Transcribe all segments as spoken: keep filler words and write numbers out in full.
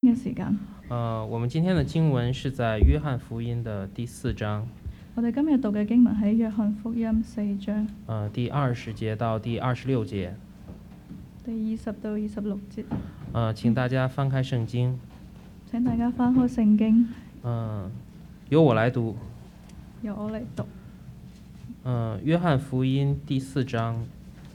嘅時間。 呃，我們今天的經文是在約翰福音的第四章， 我哋今日讀嘅經文喺約翰福音四章， 呃，第二十節到第二十六節。 第二十到二十六節。 呃，請大家翻開聖經。 請大家翻開聖經。 嗯、由我來讀。 由我嚟讀。 呃，約翰福音第四章。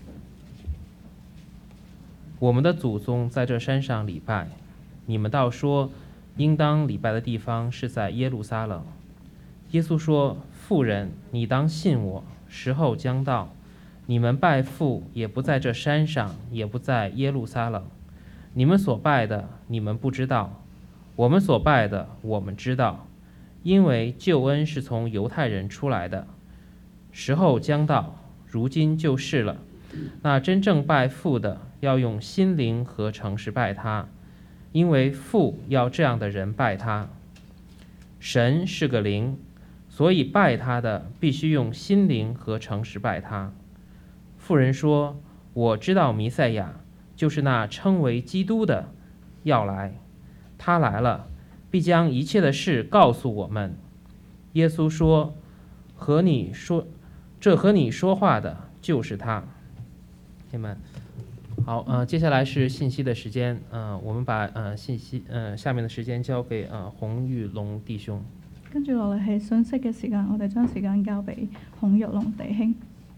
我們的祖宗在這山上禮拜，你們倒說，應當禮拜的地方是在耶路撒冷。耶穌說：婦人，你當信我，時候將到，你們拜父也不在這山上，也不在耶路撒冷。你們所拜的，你們不知道；我們所拜的，我們知道，因為救恩是從猶太人出來的。時候將到，如今就是了。那真正拜父的，要用心靈和誠實拜他，因為父要這樣的人拜他。神是個靈，所以拜他的必須用心靈和誠實拜他。婦人說：我知道彌賽亞，就是那稱為基督的，要來。他來了，必將一切的事告訴我們。耶穌說：和你說，這和你說話的就是他。Amen。好，呃，接下來是信息的時間，呃，我們把呃信息，呃下面的時間交給呃洪玉龍弟兄。 跟住落嚟係信息嘅時間，我哋將時間交俾洪玉龍弟兄。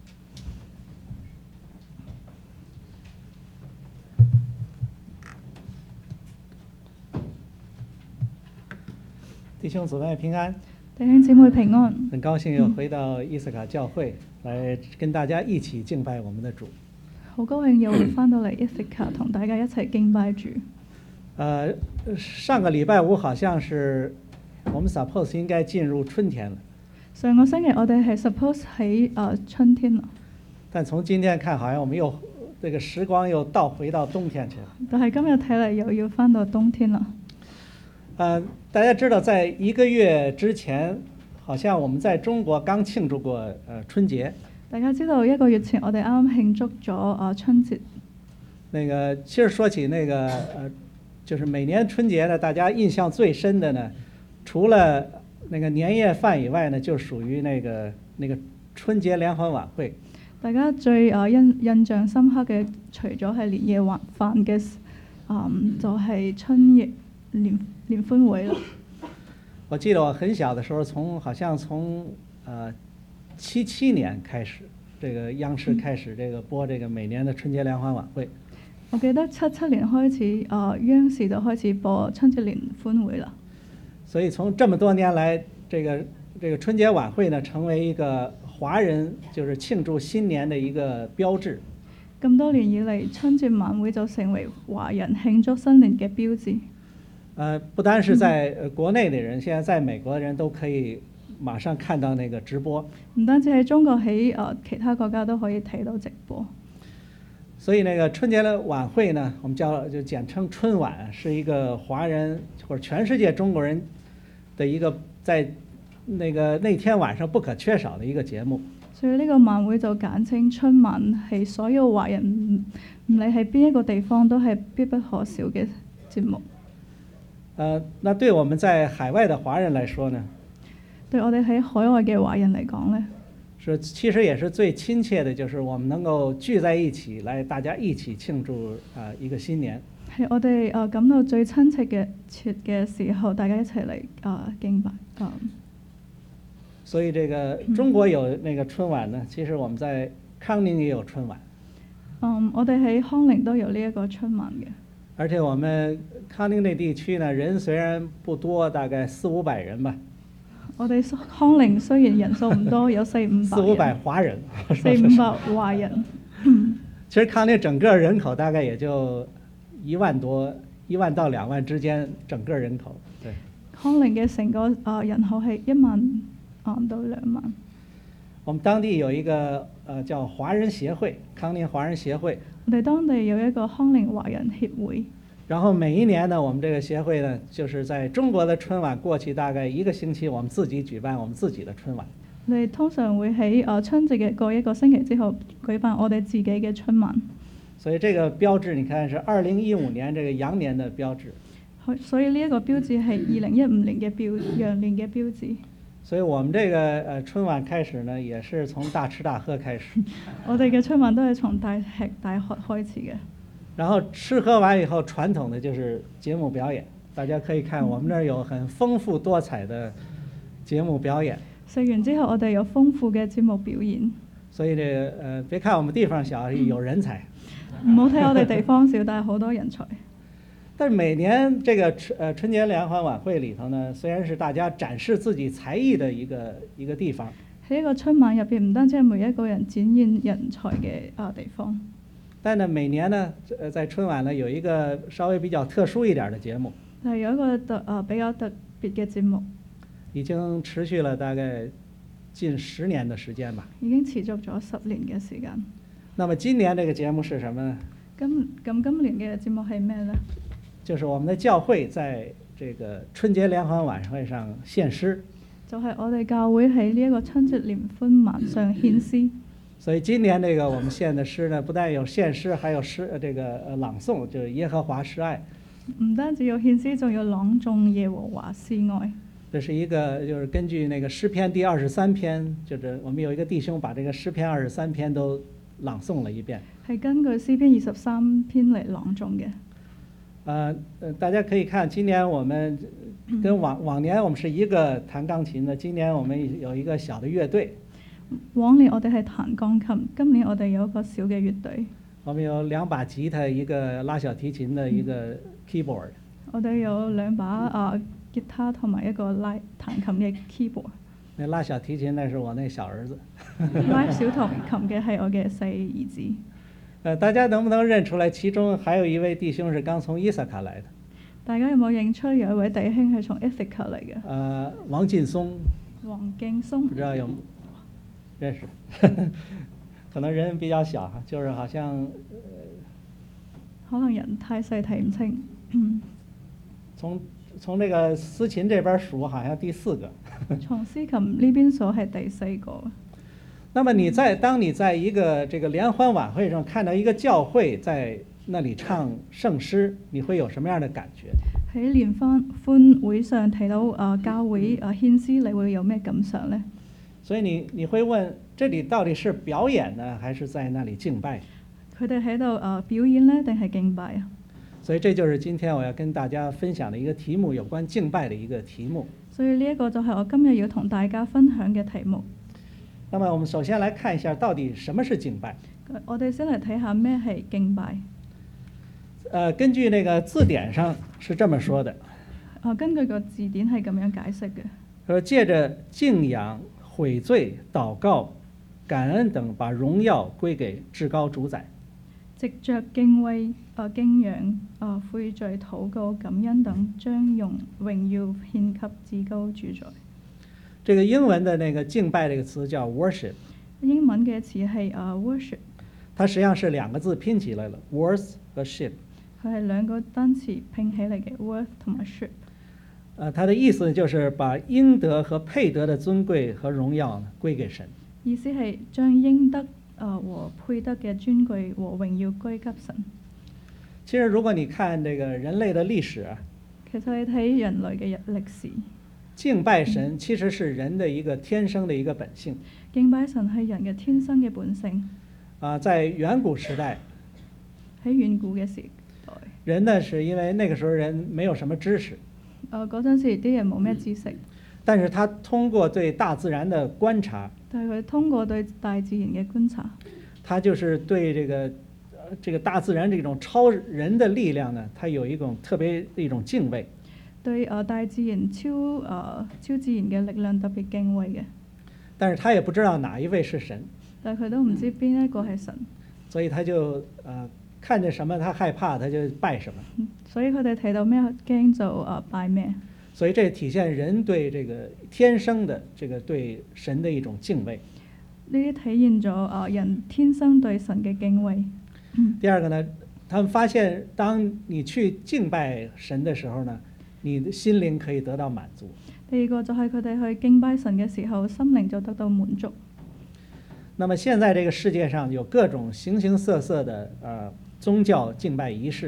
弟兄姊妹平安。 弟兄姊妹平安。 很高興又回到伊斯卡教會，嗯、來跟大家一起敬拜我們的主。 好高興又翻到嚟伊斯卡同大家一齊敬拜主。 呃，上個禮拜五好像是我們 suppose 應該進入春天了。 上個星期我哋係 suppose 喺誒春天啦。 但從今天看，好像我們又這個時光又倒回到冬天去了。 但係今日睇嚟又要翻到冬天啦。 呃，大家知道，在一個月之前，好像我們在中國剛慶祝過呃春節。 大家知道一個月前我哋啱啱慶祝咗啊春節。 那個其實說起那個呃，就是每年春節呢，大家印象最深的呢，除了那個年夜飯以外呢，就屬於那個那個春節聯歡晚會。大家最啊印印象深刻嘅，除咗係年夜晚飯嘅，嗯，就係、是、春夜聯聯歡會啦。 我記得我很小的時候，從好像從呃。七七年開始，這個央視開始這個播這個每年的春節聯歡晚會。 我記得七七年開始，呃，央視就開始播春節聯歡會啦。 所以從這麼多年來，這個這個春節晚會呢，成為一個華人就是慶祝新年的一個標誌。 咁多年以嚟，春節晚會就成為華人慶祝新年嘅標誌。 呃，不單是在國內的人，嗯、現在在美國的人都可以馬上看到那個直播。 唔單止喺中國，喺誒其他國家都可以睇到直播。 所以那個春節的晚會呢，我們叫就簡稱春晚，是一個華人或者全世界中國人的一個在那個那天晚上不可缺少的一個節目。 所以呢個晚會就簡稱春晚，係所有華人唔唔理喺邊一個地方都係必不可少嘅節目。 呃，那對我們在海外的華人來說呢？ 對我哋喺海外嘅華人嚟講呢， 是其實也是最親切的，就是我們能夠聚在一起，來大家一起慶祝啊、呃、一個新年。 係我哋誒感到最親切嘅切嘅時候，大家一齊嚟誒敬拜。嗯。 所以這個中國有那個春晚呢，嗯、其實我們在康寧也有春晚。 嗯，我哋喺康寧都有呢一個春晚嘅。 而且我們康寧那地區呢，人雖然不多，大概四五百人吧。 我哋康寧雖然人數唔多，有四五百。四五百華人。 四五百華人。 其實康寧整個人口大概也就一萬多，一萬到兩萬之間，整個人口。對。 康寧嘅成個啊人口係一萬啊到兩萬。 我們當地有一個呃叫華人協會，康寧華人協會。 我哋當地有一個康寧華人協會。 然後每一年呢，我們這個協會呢，就是在中國的春晚過去大概一個星期，我們自己舉辦我們自己的春晚。 我哋通常會喺誒春節嘅過一個星期之後舉辦我哋自己嘅春晚。 所以這個標誌，你看是二零一五年這個羊年的標誌。 所以呢一個標誌係二零一五年嘅標羊年嘅標誌。 所以我們這個呃春晚開始呢，也是從大吃大喝開始。 我哋嘅春晚都係從大吃大喝開始嘅。 然後吃喝完以後，傳統的就是節目表演。大家可以看，我們這兒有很豐富多彩的節目表演。 食完之後，我哋有豐富嘅節目表演。 所以這個呃，別看我們地方小，有人才。 唔好睇我哋地方小，但係好多人才。 但是每年這個春呃春節聯歡晚會裏頭呢，雖然是大家展示自己才藝的一個一個地方， 喺一個春晚入邊，唔單止係每一個人展現人才嘅啊地方。 但呢每年呢，呃在春晚呢有一個稍微比較特殊一點的節目， 係有一個特啊比較特別嘅節目， 已經持續了大概近十年的時間吧。 已經持續咗十年嘅時間。 那麼今年這個節目是什麼呢？ 今咁今年嘅節目係咩呢？ 就是我們的教會在這個春節聯歡晚會上獻詩。 就係我哋教會喺呢一個春節聯歡晚上獻詩。 所以今年這個我們獻的詩呢，不但有獻詩，還有詩這個呃朗誦，就是耶和華是愛。 唔單止有獻詩，仲有朗誦耶和華是愛。 這是一個就是根據那個詩篇第二十三篇，就是我們有一個弟兄把這個詩篇二十三篇都朗誦了一遍。 係根據詩篇二十三篇嚟朗誦嘅。 呃呃，大家可以看，今年我們跟往往年我們是一個彈鋼琴的，今年我們有一個小的樂隊。 往年我哋係彈鋼琴，今年我哋有一個小嘅樂隊。 我們有兩把吉他，一個拉小提琴的一個 keyboard。 我哋有兩把啊吉他同埋一個拉彈琴嘅 keyboard。 那拉小提琴那是我那小兒子。 拉小提琴嘅係我嘅細兒子。 呃，大家能不能認出來？其中還有一位弟兄是剛從伊薩卡來的。 大家有冇認出有一位弟兄係從 Ithaca 嚟嘅？ 呃，王勁松。 王勁松。 不知道有認識？可能人比較小哈，就是好像。呃、 可能人太細睇唔清。嗯。 從從這個司琴這邊數，好像第四個。 從司琴呢邊數係第四個。 那麼你在當你在一個這個聯歡晚會上看到一個教會在那裏唱聖詩，你會有什麼樣的感覺？ 喺聯歡歡會上睇到啊教會啊獻詩，你會有咩感想呢？ 所以你你會問，這裡到底是表演呢，還是在那裡敬拜？ 佢哋喺度啊表演呢，定係敬拜啊？ 所以這就是今天我要跟大家分享的一個題目，有關敬拜的一個題目。 所以呢一個就係我今日要同大家分享嘅題目。 那麼我們首先來看一下，到底什麼是敬拜？ 我哋先嚟睇下咩係敬拜。 呃，根據那個字典上是這麼說的。 啊，根據個字典係咁樣解釋嘅。 說借着敬仰、悔罪、禱告、感恩等，把榮耀歸給至高主宰。 藉着敬畏、啊敬仰、啊悔罪、禱告、感恩等，將用榮耀獻給至高主宰。 這個英文的那個敬拜這個詞叫 worship。 英文嘅詞係啊 worship。 它實際上是兩個字拼起來了 ，worth 和 ship。 佢係兩個單詞拼起嚟嘅 worth 同埋 ship。 呃，它的意思就是把應得和配得的尊貴和榮耀呢歸給神。 意思係將應得啊和配得嘅尊貴和榮耀歸給神。 其實如果你看這個人類的歷史啊， 其實你睇人類嘅歷史。 敬拜神其實是人的一個天生的一個本性。 敬拜神係人嘅天生嘅本性。 啊，在遠古時代， 喺遠古嘅時代， 人呢是因為那個時候人沒有什麼知識。 誒嗰陣時啲人冇咩知識。 但是他通過對大自然的觀察， 但係佢通過對大自然嘅觀察， 他就是對這個，這個大自然這種超人的力量呢，他有一種特別的一種敬畏。 對誒大自然超誒超自然嘅力量特別敬畏嘅， 但是他也不知道哪一位是神， 但係佢都唔知邊一個係神， 所以他就誒、呃、看見什麼他害怕，他就拜什麼。 所以佢哋睇到咩驚就誒拜咩。 所以這體現人對這個天生的這個對神的一種敬畏。 呢啲體現咗誒人天生對神嘅敬畏。 第二個呢，他們發現當你去敬拜神的時候呢，你的心靈可以得到滿足。 第二個就係佢哋去敬拜神嘅時候，心靈就得到滿足。 那麼現在這個世界上有各種形形色色的呃宗教敬拜儀式。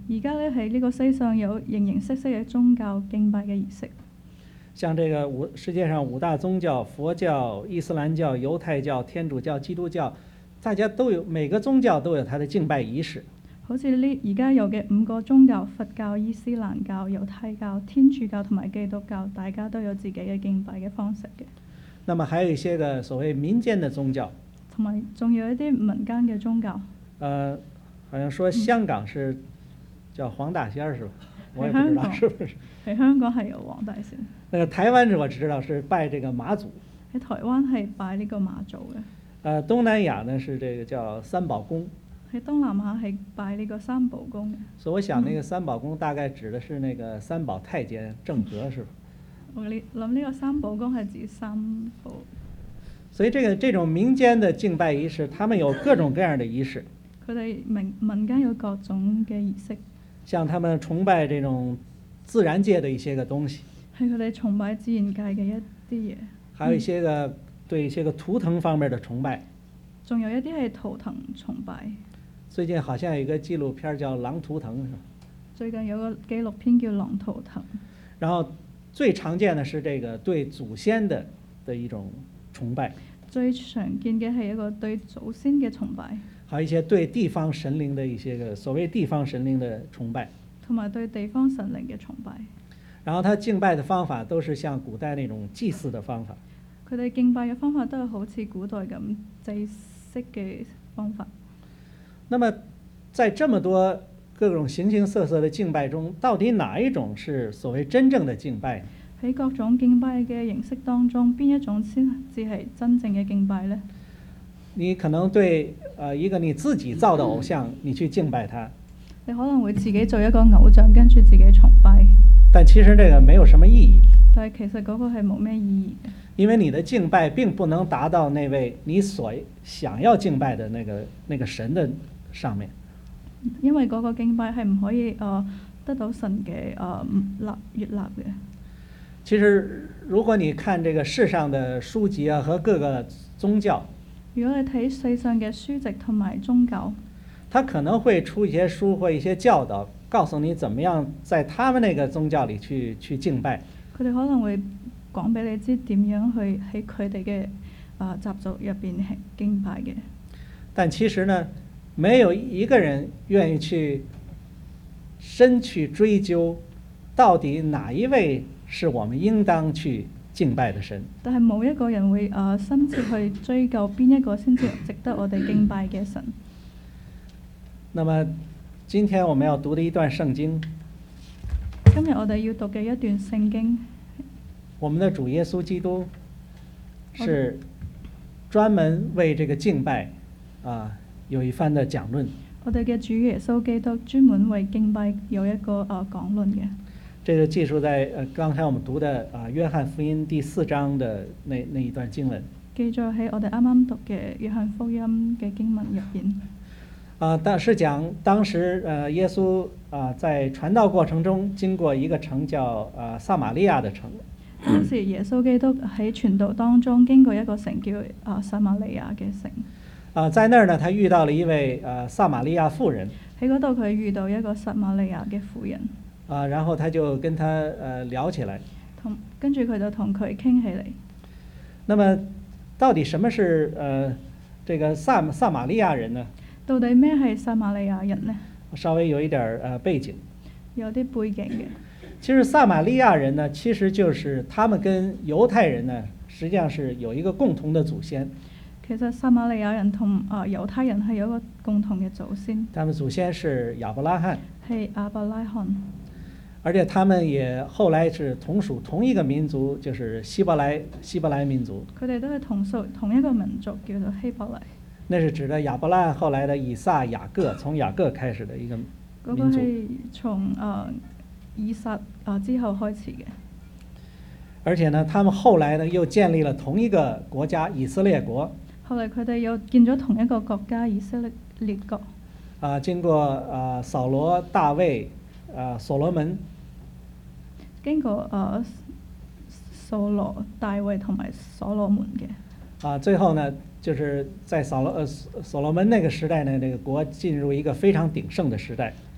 而家咧喺呢個世上有形形色色嘅宗教敬拜嘅儀式， 像这个五世界上五大宗教，佛教、伊斯蘭教、猶太教、天主教、基督教，大家都有，每個宗教都有它的敬拜儀式。 好似呢而家有嘅五個宗教，佛教、伊斯蘭教、猶太教、天主教同埋基督教，大家都有自己嘅敬拜嘅方式嘅。 那麼還有一些個所謂民間的宗教， 同埋仲有一啲民間嘅宗教。 呃，好像說香港是叫黃大仙兒是吧？我也不知道喺香港是不是。 喺香港係有黃大仙， 那個台灣我知道是拜這個媽祖， 喺台灣係拜呢個媽祖嘅。 呃，東南亞呢是這個叫三寶宮。 喺東南亞係拜呢個三寶宮嘅。 所以我想那個三寶宮大概指的是那個三寶太監鄭和是吧？ 我諗呢個三寶宮係指三寶。 所以這個這種民間的敬拜儀式，他們有各種各樣的儀式。 佢哋民民間有各種嘅儀式， 像他們崇拜這種自然界的一些個東西， 係佢哋崇拜自然界嘅一啲嘢。 還有一些個對一些個圖騰方面的崇拜。 仲有一啲係圖騰崇拜。 最近好像有一個紀錄片叫《狼圖騰》，是吧？ 最近有個紀錄片叫《狼圖騰》。 然後最常見的是這個對祖先的的一種崇拜。 最常見嘅係一個對祖先嘅崇拜。 還有一些對地方神靈的一些個所謂地方神靈的崇拜。 同埋對地方神靈嘅崇拜。 然後他敬拜的方法都是像古代那種祭祀的方法。 佢哋敬拜嘅方法都係好似古代咁祭祀嘅方法。 那麼在這麼多各種形形色色的敬拜中，到底哪一種是所謂真正的敬拜？ 喺各種敬拜嘅形式當中，邊一種先至係真正嘅敬拜呢？ 你可能對呃一個你自己造的偶像，你去敬拜它。 你可能會自己做一個偶像，跟住自己崇拜。 但其實這個沒有什麼意義。 但係其實嗰個係冇咩意義嘅。 因為你的敬拜並不能達到那位你所想要敬拜的那個那個神的上面。 因為嗰個敬拜係唔可以誒、呃、得到神嘅誒納悅納嘅。 其實如果你看這個世上的書籍啊和各個宗教， 如果你睇世上嘅書籍同埋宗教， 他可能會出一些書或一些教導，告訴你怎麼樣在他們那個宗教裡去去敬拜。 佢哋可能會講俾你知點樣去喺佢哋嘅誒習俗入邊係敬拜嘅。 但其實呢，沒有一個人願意去深去追究，到底哪一位是我們應當去敬拜的神。 但係冇一個人會誒、呃、深切去追究邊一個先至值得我哋敬拜嘅神。 那麼今天我們要讀的一段聖經， 今日我哋要讀嘅一段聖經， 我們的主耶穌基督是專門為這個敬拜啊有一番的講論。 我哋嘅主耶穌基督專門為敬拜有一個誒、呃、講論嘅。 這個記述在呃剛才我們讀的啊約翰福音第四章的那那一段經文。 記載喺我哋啱啱讀嘅約翰福音嘅經文入邊。 啊，但是講當時呃耶穌啊在傳道過程中經過一個城叫啊撒瑪利亞的城。 當時耶穌基督喺傳道當中經過一個城叫啊撒瑪利亞嘅城。 啊，在那兒呢，他遇到了一位呃撒瑪利亞婦人。 喺嗰度佢遇到一個撒瑪利亞嘅婦人。 啊，然後他就跟他呃聊起來。 同跟住佢就同佢傾起嚟。 那麼到底什麼是呃這個撒撒瑪利亞人呢？ 到底咩係撒瑪利亞人呢？ 稍微有一點呃背景。 有啲背景嘅。 其實撒瑪利亞人呢，其實就是他們跟猶太人呢，實際上是有一個共同的祖先。 其實撒瑪利亞人同啊、呃、猶太人係有一個共同嘅祖先。 他們祖先是亞伯拉罕。 係亞伯拉罕。 而且他們也後來是同屬同一個民族，就是希伯來希伯來民族。 佢哋都係同屬同一個民族，叫做希伯來。 那是指的亞伯拉罕後來的以撒、雅各，從雅各開始的一個民族。 嗰個係從啊以撒啊之後開始嘅。 而且呢，他們後來呢又建立了同一個國家以色列國。 後來佢哋又建咗同一個國家以色列國。 啊，經過啊掃羅、大衛、啊所羅門。 經過誒掃羅、大衛同埋所羅門嘅。 啊，最後呢，就是在掃羅呃所羅門那個時代呢，這個國進入一個非常鼎盛的時代。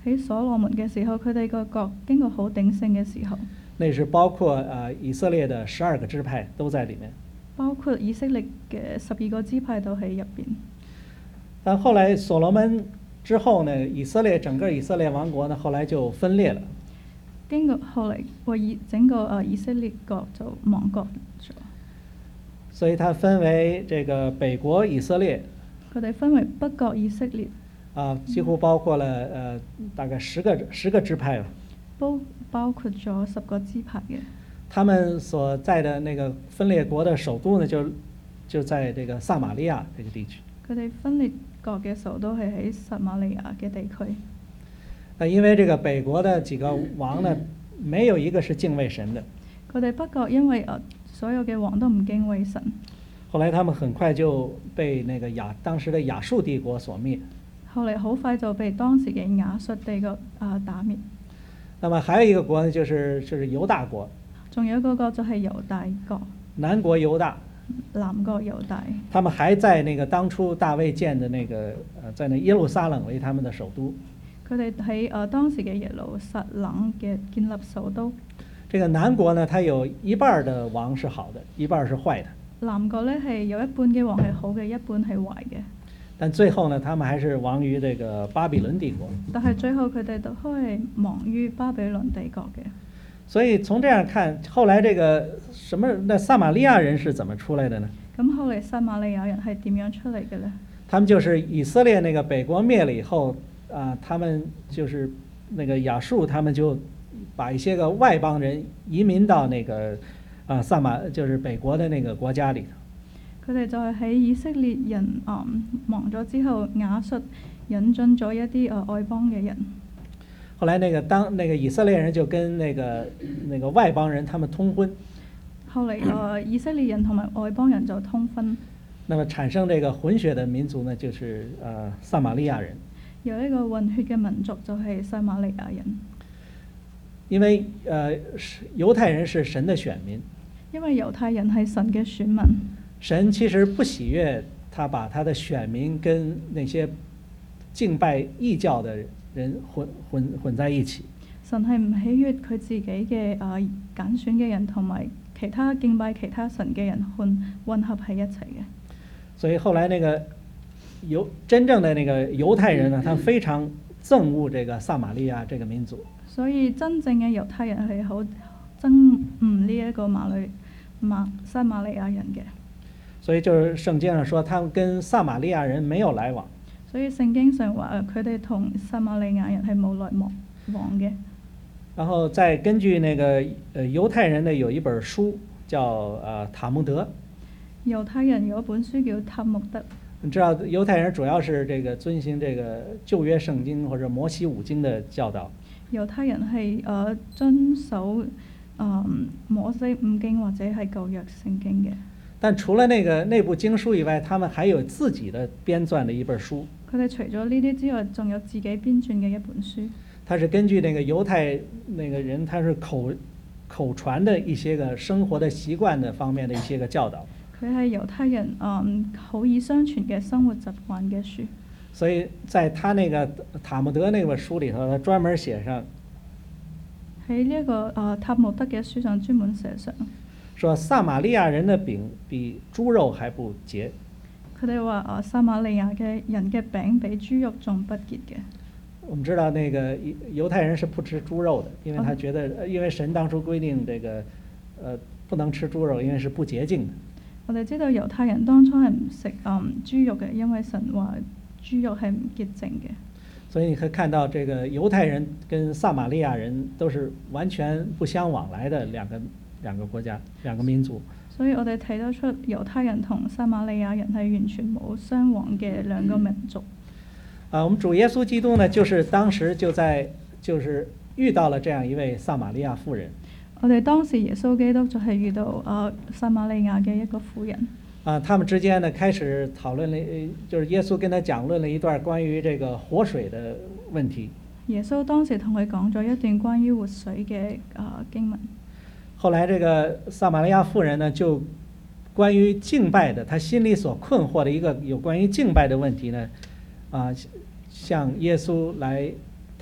喺所羅門嘅時候，佢哋個國經過好鼎盛嘅時候， 那是包括呃以色列的十二個支派都在裡面。 包括以色列嘅十二個支派都喺入邊。 但後來所羅門之後呢，以色列整個以色列王國呢，後來就分裂了。 經過後嚟，為以整個誒以色列國就亡國咗。 所以它分為這個北國以色列， 佢哋分為北國以色列， 啊，幾乎包括了呃大概十個十個支派吧。 包包括咗十個支派嘅。 他們所在的那個分裂國的首都呢，就就在這個撒瑪利亞這個地區。 佢哋分裂國嘅首都係喺撒瑪利亞嘅地區。 那因為這個北國的幾個王呢，沒有一個是敬畏神的。 佢哋北國因為誒所有嘅王都唔敬畏神， 後來他們很快就被那個亞當時的亞述帝國所滅。 後嚟好快就被當時嘅亞述帝國啊打滅。 那麼還有一個國呢，就是就是猶大國。 仲有一個國就係猶大國， 南國猶大。 南國猶大。 他們還在那個當初大衛建的那個呃，在那耶路撒冷為他們的首都。 佢哋喺誒當時嘅耶路撒冷嘅建立首都。 這個南國呢，它有一半的王是好的，一半是壞的。 南國咧係有一半嘅王係好嘅，一半係壞嘅。 但最後呢，他們還是亡於這個巴比倫帝國。 但係最後佢哋都係亡於巴比倫帝國嘅。 所以從這樣看，後來這個什麼那撒瑪利亞人是怎麼出來的呢？ 咁後嚟撒瑪利亞人係點樣出嚟嘅呢？ 他們就是以色列那個北國滅了以後，啊，他們就是那個亞述，他們就把一些個外邦人移民到那個啊撒瑪，就是北國的那個國家裏頭。 佢哋就係喺以色列人啊亡咗之後，亞述引進咗一啲誒外邦嘅人。 後來那個當那個以色列人就跟那個那個外邦人他們通婚。 後嚟誒以色列人同埋外邦人就通婚。 那麼產生這個混血的民族呢，就是呃撒瑪利亞人。 有一個混血嘅民族就係撒瑪利亞人。 因為呃猶太人是神的選民。 因為猶太人係神嘅選民。 神其實不喜悅他把他的選民跟那些敬拜異教的人混混混在一起。 神係唔喜悅佢自己嘅誒揀選嘅人同埋其他敬拜其他神嘅人混混合喺一齊嘅。 所以後來那個猶真正的那個猶太人呢，他非常憎惡這個撒瑪利亞這個民族。 所以真正嘅猶太人係好憎惡呢一個馬里馬撒瑪利亞人嘅。 所以就是聖經上說，他們跟撒瑪利亞人沒有來往。 所以聖經上話佢哋同撒瑪利亞人係冇來往往嘅。 然後再根據那個呃猶太人呢，有一本書叫呃塔木德。 猶太人有一本書叫塔木德。 你知道猶太人主要是這個遵行這個舊約聖經或者摩西五經的教導。 猶太人係誒、呃、遵守誒、呃、摩西五經或者係舊約聖經嘅。 但除了那個內部經書以外，他們還有自己的編撰的一本書。 佢哋除咗呢啲之外，仲有自己編撰嘅一本書。 它是根據那個猶太那個人，他是口口傳的一些個生活的習慣的方面的一些個教導。 佢係猶太人嗯口耳相傳嘅生活習慣嘅書。 所以在他那個塔木德那本書裏頭，他專門寫上喺呢一個啊塔木德嘅書上專門寫上， 說撒瑪利亞人的餅比豬肉還不潔。 佢哋話啊撒瑪利亞嘅人嘅餅比豬肉仲不潔嘅。 我們知道那個猶太人是不吃豬肉的，因為他覺得，因為神當初規定這個，呃，不能吃豬肉，因為是不潔淨的。 我哋知道猶太人當初係唔食嗯豬肉嘅，因為神話豬肉係唔潔淨嘅。 所以你可以看到，這個猶太人跟撒瑪利亞人都是完全不相往來的兩個兩個國家、兩個民族。 所以我哋睇得出猶太人同撒瑪利亞人係完全冇相往嘅兩個民族。 啊，我們主耶穌基督呢，就是當時就在就是遇到了這樣一位撒瑪利亞婦人。 我哋當時耶穌基督就係遇到啊撒瑪利亞嘅一個婦人。 啊，他們之間呢開始討論了，就是耶穌跟他講論了一段關於這個活水的問題。 耶穌當時同佢講咗一段關於活水嘅啊經文。 後來這個撒瑪利亞婦人呢，就關於敬拜的，他心裡所困惑的一個有關於敬拜的問題呢，啊，向耶穌來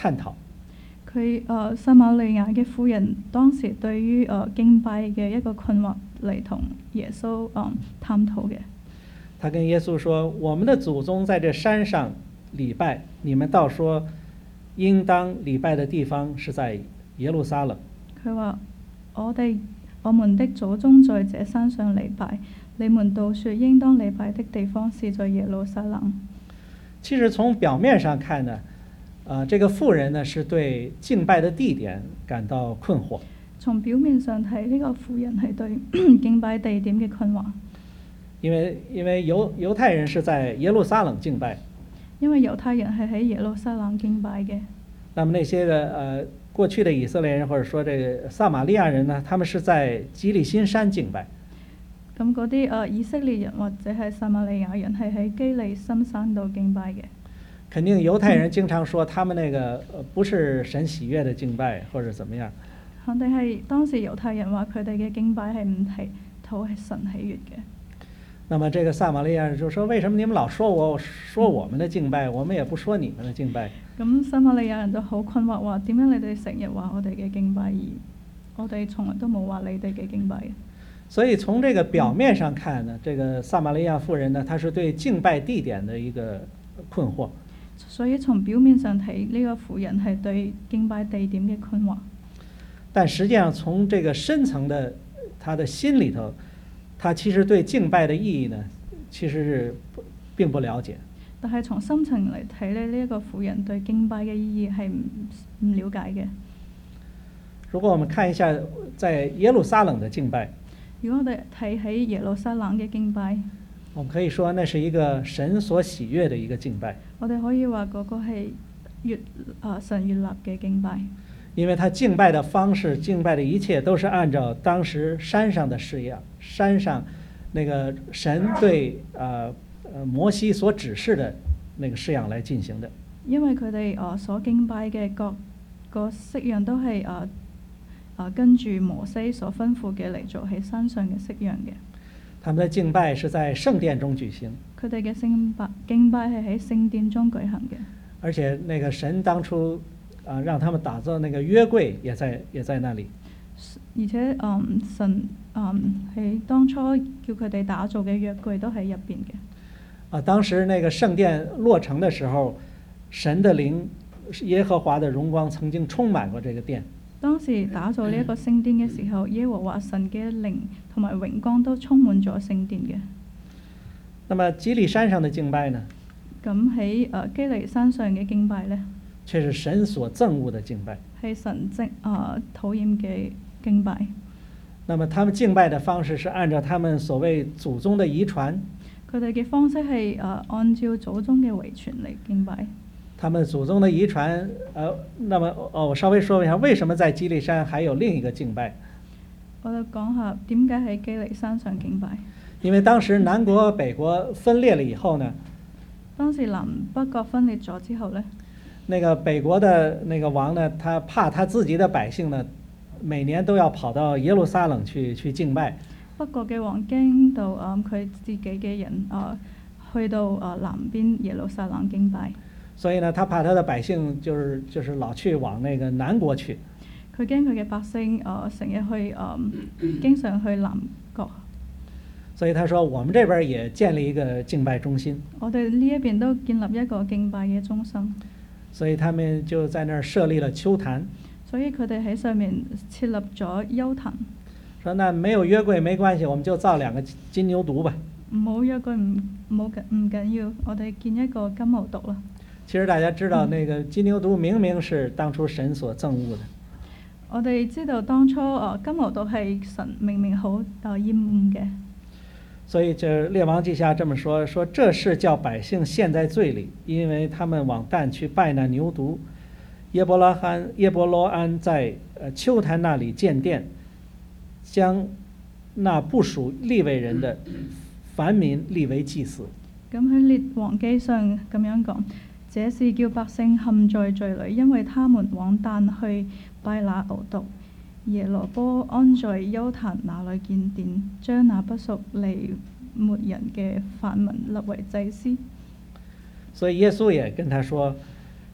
探討。 佢誒撒瑪利亞嘅婦人當時對於誒、呃、敬拜嘅一個困惑嚟同耶穌誒、呃、探討嘅。 他跟耶穌說：我們的祖宗在這山上禮拜，你們倒說應當禮拜的地方是在耶路撒冷。 佢話：我哋我們的祖宗在這山上禮拜，你們倒說應當禮拜的地方是在耶路撒冷。 其實從表面上看呢，呃，這個婦人呢是對敬拜的地點感到困惑。 從表面上睇，呢、這個婦人係對敬拜地點嘅困惑。 因為因為猶猶太人是在耶路撒冷敬拜， 因為猶太人係喺耶路撒冷敬拜嘅。 那麼那些個呃過去的以色列人或者說這個撒瑪利亞人呢，他們是在基利心山敬拜。 咁嗰啲誒以色列人或者係撒瑪利亞人係喺基利心山度敬拜嘅。 肯定猶太人經常說他們那個呃不是神喜悅的敬拜或者怎麼樣。 肯定係當時猶太人話佢哋嘅敬拜係唔係討係神喜悅嘅。 那麼這個撒瑪利亞人就說：為什麼你們老說我說我們的敬拜，我們也不說你們的敬拜？ 咁撒瑪利亞人就好困惑，話點解你哋成日話我哋嘅敬拜，而我哋從來都冇話你哋嘅敬拜嘅。 所以從這個表面上看呢，這個撒瑪利亞婦人呢，她是對敬拜地點的一個困惑。 所以從表面上睇，呢個婦人係對敬拜地點嘅困惑。 但實際上從這個深層的她的心裏頭，她其實對敬拜的意義呢，其實是並不了解。 但係從深層嚟睇咧，呢一個婦人對敬拜嘅意義係唔唔了解嘅。 如果我們看一下在耶路撒冷的敬拜， 如果我哋睇喺耶路撒冷嘅敬拜， 我們可以說那是一個神所喜悅的一個敬拜。 我哋可以話嗰個係悅啊神悅納嘅敬拜。 因為他敬拜的方式，敬拜的一切都是按照當時山上的式樣，山上那個神對呃呃摩西所指示的那個式樣來進行的。 因為佢哋啊所敬拜嘅各個式樣都係啊啊跟住摩西所吩咐嘅嚟做喺山上嘅式樣嘅。 他們的敬拜是在聖殿中舉行。 佢哋嘅敬拜敬拜係喺聖殿中舉行嘅。 而且那個神當初啊讓他們打造那個約櫃，也在也在那裡。 而且嗯神嗯喺當初叫佢哋打造嘅約櫃都喺入邊嘅。 啊，當時那個聖殿落成的時候，神的靈耶和華的榮光曾經充滿過這個殿。 當時打造呢一個聖殿嘅時候，耶和華神嘅靈同埋榮光都充滿咗聖殿嘅。 那麼基利山上的敬拜呢？ 咁喺誒基利山上嘅敬拜呢， 卻是神所憎惡的敬拜。係神憎啊討厭嘅敬拜。 那麼他們敬拜的方式是按照他們所謂祖宗的遺傳。 佢哋嘅方式係誒、呃、按照祖宗嘅遺傳嚟敬拜。 他們祖宗的遺傳，呃，那麼哦，我稍微說一下，為什麼在基利山還有另一個敬拜？ 我就講下點解喺基利山上敬拜。 因為當時南國北國分裂了以後呢， 當時南北國分裂咗之後呢， 那個北國的那個王呢，他怕他自己的百姓呢，每年都要跑到耶路撒冷去去敬拜。 北國嘅王驚到啊，佢、嗯、自己嘅人啊，去到啊南邊耶路撒冷敬拜。 所以呢，他怕他的百姓就是就是老去往那個南國去。 佢驚佢嘅百姓啊，成日去啊，經常去南國。 所以他說：我們這邊也建立一個敬拜中心。 我哋呢一邊都建立一個敬拜嘅中心。 所以他們就在那兒設立了丘壇。 所以佢哋喺上面設立咗丘壇。 說那沒有約櫃沒關係，我們就造兩個金牛犢吧。 冇約櫃唔冇緊唔緊要，我哋建一個金牛犢啦。其實大家知道，那個金牛犢明明是當初神所憎惡的。 我哋知道當初啊金牛犢係神明明好啊厭惡嘅。 所以這列王記下這麼說：說這事叫百姓陷在罪裏，因為他們往但去拜那牛犢。耶伯拉罕耶伯羅安在呃丘壇那裡建殿，將那不屬利未人的凡民立為祭司。 咁喺列王記上咁樣講，這是叫百姓陷在罪裏，因為他們往但去拜那牛犢。耶羅波安在丘壇那裡建殿，將那不屬利未人嘅凡民立為祭司。 所以耶穌也跟他說：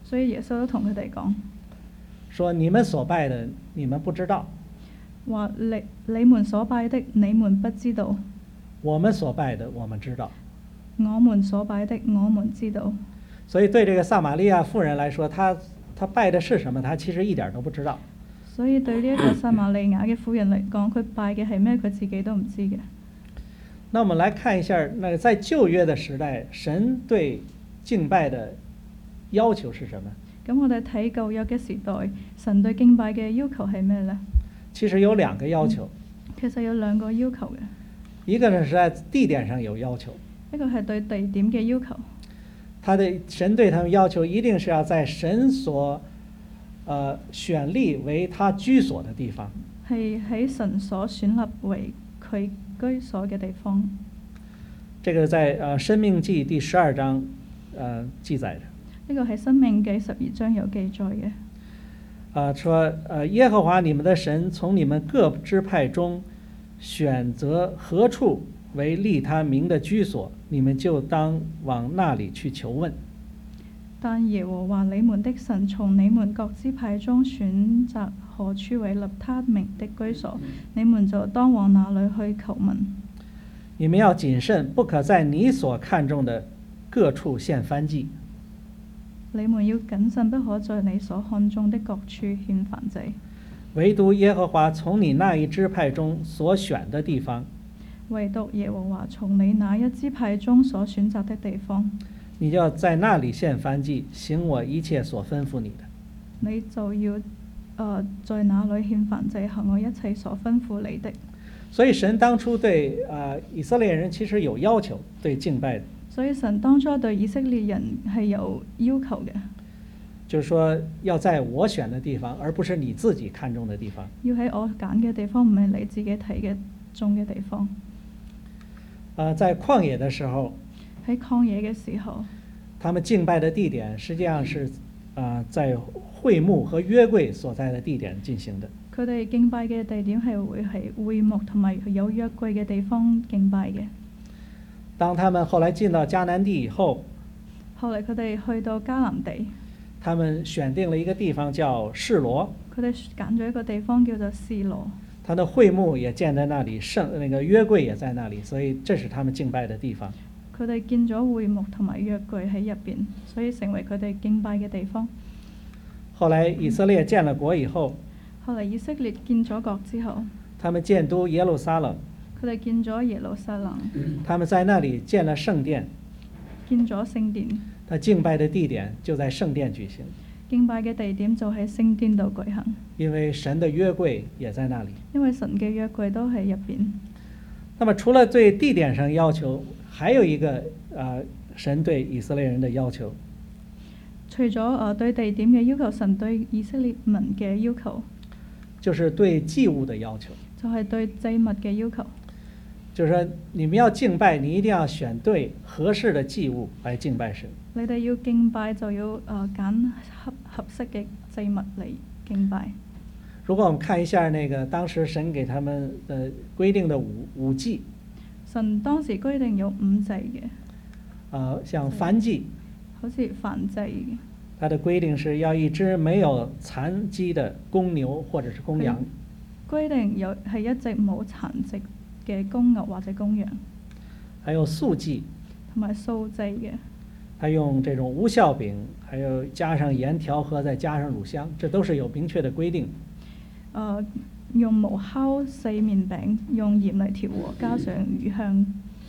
所以耶穌都同佢哋講說你們所拜的，你們不知道； 話你你們所拜的，你們不知道； 我們所拜的，我們知道。 我們所拜的，我們知道。 所以對這個撒瑪利亞婦人來說，她她拜的是什麼？她其實一點都不知道。 所以對呢一個撒瑪利亞嘅婦人嚟講，佢拜嘅係咩？佢自己都唔知嘅。 那我們來看一下，那在舊約的時代，神對敬拜的要求是什麼？ 咁我哋睇舊約嘅時代，神對敬拜嘅要求係咩呢？ 其實有兩個要求。 嗯、其實有兩個要求嘅。 一個呢是在地點上有要求。 一個係對地點嘅要求。 他的神對他們要求一定是要在神所呃選立為他居所的地方。 係喺神所選立為佢居所嘅地方。 這個在呃申命記第十二章呃記載的。 呢個係申命記十二章有記載嘅。 啊，說呃耶和華你們的神從你們各支派中選擇何處為立他名的居所，你們就當往那裡去求問。 但耶和華你們的神從你們各支派中選擇何處為立他名的居所，你們就當往那裡去求問。 你們要謹慎，不可在你所看中的各處獻燔祭。 你們要謹慎，不可在你所看中的各處獻燔祭。 唯獨耶和華從你那一支派中所選的地方， 唯獨耶和華從你那一支派中所選擇的地方， 你就要在那裡獻燔祭，行我一切所吩咐你的。 你就要誒、呃、在那裡獻燔祭，行我一切所吩咐你的。 所以神當初對誒、呃、以色列人其實有要求，對敬拜的。 所以神當初對以色列人係有要求嘅， 就是說要在我選的地方，而不是你自己看中的地方。 要喺我揀嘅地方，唔係你自己睇嘅中嘅地方。 呃，在曠野的時候， 喺曠野嘅時候， 他們敬拜的地點實際上是啊、呃，在會幕和約櫃所在的地點進行的。 佢哋敬拜嘅地點係會係會幕同埋有約櫃嘅地方敬拜嘅。 當他們後來進到迦南地以後， 後嚟佢哋去到迦南地， 他們選定了一個地方叫示羅。 佢哋揀咗一個地方叫做示羅。 他的會幕也建在那裡，聖那個約櫃也在那裡，所以這是他們敬拜的地方。 佢哋建咗會幕同埋約櫃喺入邊，所以成為佢哋敬拜嘅地方。 後來以色列建了國以後， 後嚟以色列建咗國之後， 他們建都耶路撒冷。 佢哋建咗耶路撒冷， 他們在那裡建了聖殿， 建咗聖殿。 他敬拜的地點就在聖殿舉行， 敬拜嘅地點就喺聖殿度舉行， 因為神的約櫃也在那裡。 因為神嘅約櫃都喺入邊。 那麼除了對地點上要求，還有一個啊、呃，神對以色列人的要求。 除咗誒對地點嘅要求，神對以色列民嘅要求， 就是對祭物的要求， 就係對祭物嘅要求。 就是說你們要敬拜，你一定要選對合適的祭物來敬拜神。 你哋要敬拜就要誒揀合合適嘅祭物嚟敬拜。 如果我們看一下那個當時神給他們的規定的五五祭， 神當時規定有五祭嘅， 啊、呃，像燔祭， 好似燔祭嘅， 它的規定是要一隻沒有殘疾的公牛或者是公羊。 規定有係一隻冇殘疾嘅公牛或者公羊。 還有素祭， 同埋素祭嘅。 他用這種無酵餅，還有加上鹽調和，再加上乳香，這都是有明確的規定。 呃，用無酵細麵餅，用鹽嚟調和，加上乳香。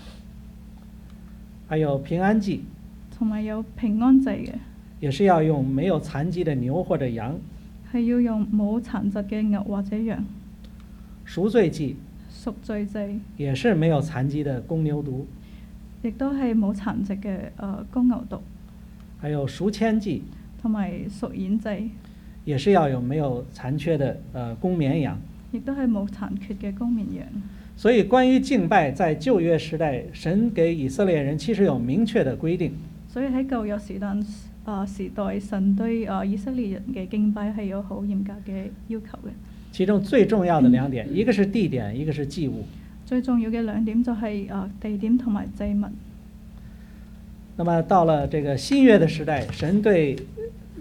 還有平安祭， 同埋有平安祭嘅， 也是要用沒有殘疾的牛或者羊。 係要用冇殘疾嘅牛或者羊。 贖罪祭， 贖罪祭， 也是沒有殘疾的公牛犢。 亦都係冇殘疾嘅誒公牛犢。 還有贖愆祭， 同埋贖愆祭， 也是要有沒有殘缺的呃公綿羊。 亦都係冇殘缺嘅公綿羊。 所以關於敬拜，在舊約時代，神給以色列人其實有明確的規定。 所以喺舊約時代，誒、呃、時代神對誒、呃、以色列人嘅敬拜係有好嚴格嘅要求嘅。 其中最重要的兩點，嗯、一個是地點，一個是祭物。 最重要嘅兩點就係、是、誒、呃、地點同埋祭物。 那麼到了這個新約的時代，神對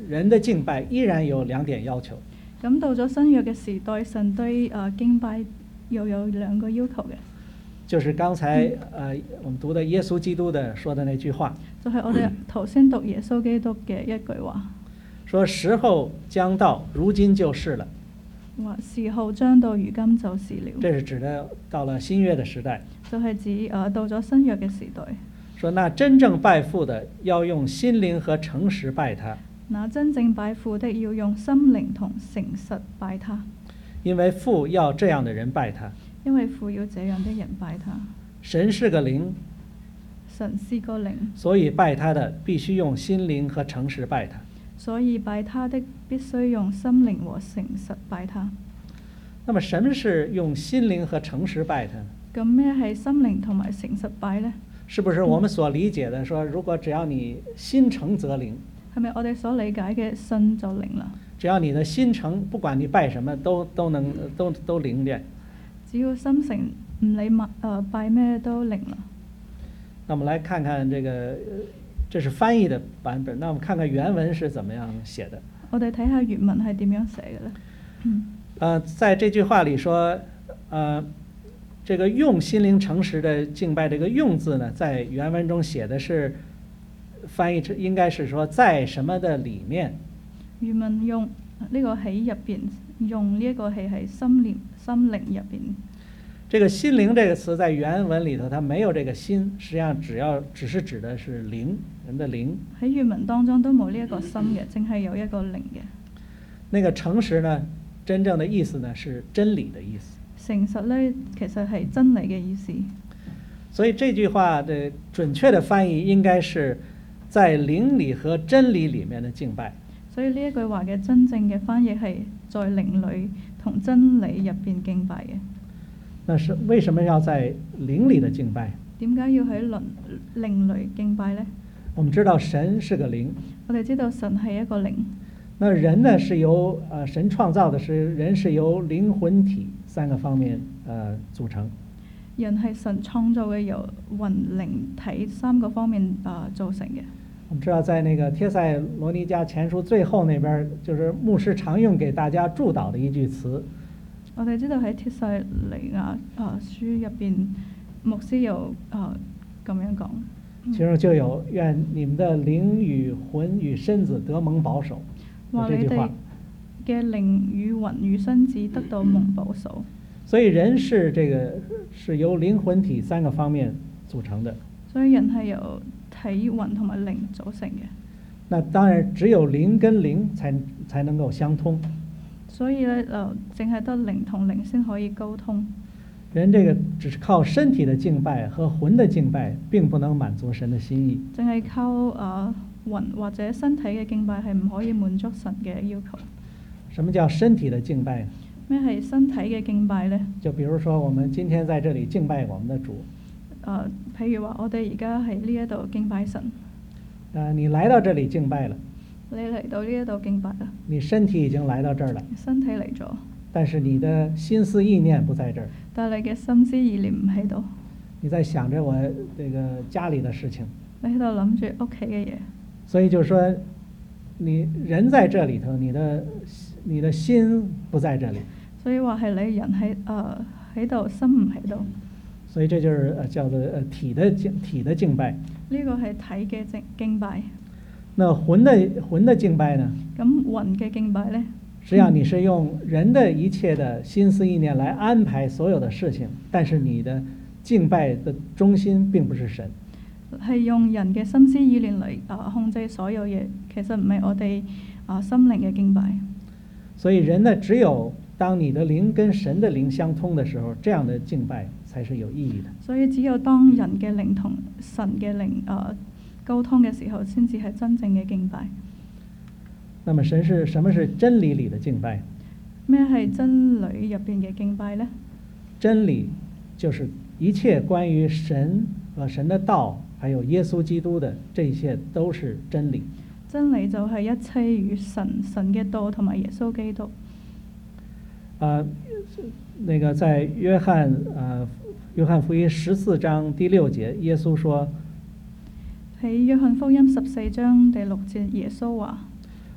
人的敬拜依然有两點要求。 咁到咗新約嘅時代，神對誒、呃、敬拜又有兩個要求嘅， 就是剛才誒、呃、我們讀的耶穌基督的說的那句話， 就係我哋頭先讀耶穌基督嘅一句話， 說時候將到，如今就是了。 話時候將到，如今就是了。 這是指的到了新約的時代， 就係指誒、呃、到咗新約嘅時代。 說那真正拜父的要用心靈和誠實拜他。 那真正拜父的要用心靈同誠實拜他， 因為父要這樣的人拜他。 因為父要這樣的人拜他。 神是個靈， 神是個靈， 所以拜他的必須用心靈和誠實拜他。 所以拜他的必須用心靈和誠實拜他。 那麼什麼是用心靈和誠實拜他呢？ 咁咩係心靈同埋誠實拜呢？ 是不是我們所理解的說，如果只要你心誠則靈？ 係咪我哋所理解嘅信就靈啦？ 只要你的心誠，不管你拜什麼，都都能都都靈嘅。 只要心誠，唔理乜誒拜咩都靈啦。 那我們來看看這個，這是翻譯的版本。那我們看看原文是怎麼樣寫的。 我哋睇下原文係點樣寫嘅咧？嗯。 呃，在這句話裡說，呃，這個用心靈誠實的敬拜，這個用字呢，在原文中寫的是。翻譯應該是說在什麼的裡面？ 原文用呢個喺入邊，用呢一個係喺心靈心靈入邊。 這個心靈這個詞在原文裡頭，它沒有這個心，實際上只要只是指的是靈，人的靈。喺原文當中都冇呢一個心嘅，淨係有一個靈嘅。 那個誠實呢，真正的意思呢是真理的意思。 誠實呢，其實係真理嘅意思。 所以這句話的準確的翻譯應該是在靈裡和真理裡面的敬拜。 所以呢一句話嘅真正嘅翻譯係在靈裡同真理入邊敬拜嘅。 那是為什麼要在靈裡的敬拜？ 點解要喺靈靈裡敬拜呢？ 我們知道神是個靈。 我哋知道神係一個靈。 那人呢是由呃神創造的是人是由靈魂體三個方面呃組成。 人係神創造嘅，由魂靈體三個方面啊、呃、造成嘅。 我們知道，在那個帖撒羅尼迦前書最後那邊，就是牧師常用給大家祝禱的一句詞。 我哋知道喺帖撒尼亞啊書入邊，牧師有啊咁樣講。 其中就有願你們的靈與魂與身子得蒙保守。 話你哋嘅靈與魂與身子得到蒙保守。 所以人是這個是由靈魂體三個方面組成的。 所以人係由體魂同埋靈組成嘅。 那當然只有靈跟靈才才能夠相通。 所以咧，就淨係得靈同靈先可以溝通。 人這個只是靠身體的敬拜和魂的敬拜，並不能滿足神的心意。 淨係靠啊魂或者身體嘅敬拜係唔可以滿足神嘅要求。 什麼叫身體的敬拜？ 咩係身體嘅敬拜呢？ 就比如說，我們今天在這裡敬拜我們的主。 呃，譬如話，我哋而家喺呢一度敬拜神。 呃，你來到這裡敬拜了。 你嚟到呢一度敬拜啦。 你身體已經來到這兒了。 身體嚟咗。 但是你的心思意念不在這兒。 但係你嘅心思意念唔喺度。 你在想着我這個家裡的事情。 你喺度諗住屋企嘅嘢。所以就是說，你人在這裡頭，你的你的心不在這裡。 所以話係你人喺誒喺度，心唔喺度。 所以這就是呃叫做呃體的敬體的敬拜。 呢個係體嘅敬敬拜。 那魂的魂的敬拜呢？ 咁魂嘅敬拜呢？ 實際上你是用人的一切的心思意念來安排所有的事情，但是你的敬拜的中心並不是神。 係用人嘅心思意念嚟啊控制所有嘢，其實唔係我哋啊心靈嘅敬拜。 所以人呢，只有當你的靈跟神的靈相通的時候，這樣的敬拜才是有意義的。 所以只有當人嘅靈同神嘅靈啊溝通嘅時候，先至係真正嘅敬拜。 那麼神是什麼是真理裡的敬拜？ 咩係真理入邊嘅敬拜呢？ 真理就是一切關於神和神的道，還有耶穌基督的，這些都是真理。 真理就係一切與神神嘅道同埋耶穌基督。 啊、呃，那個在約翰啊、呃、約翰福音十四章第六節，耶穌說：喺約翰福音十四章第六節，耶穌話：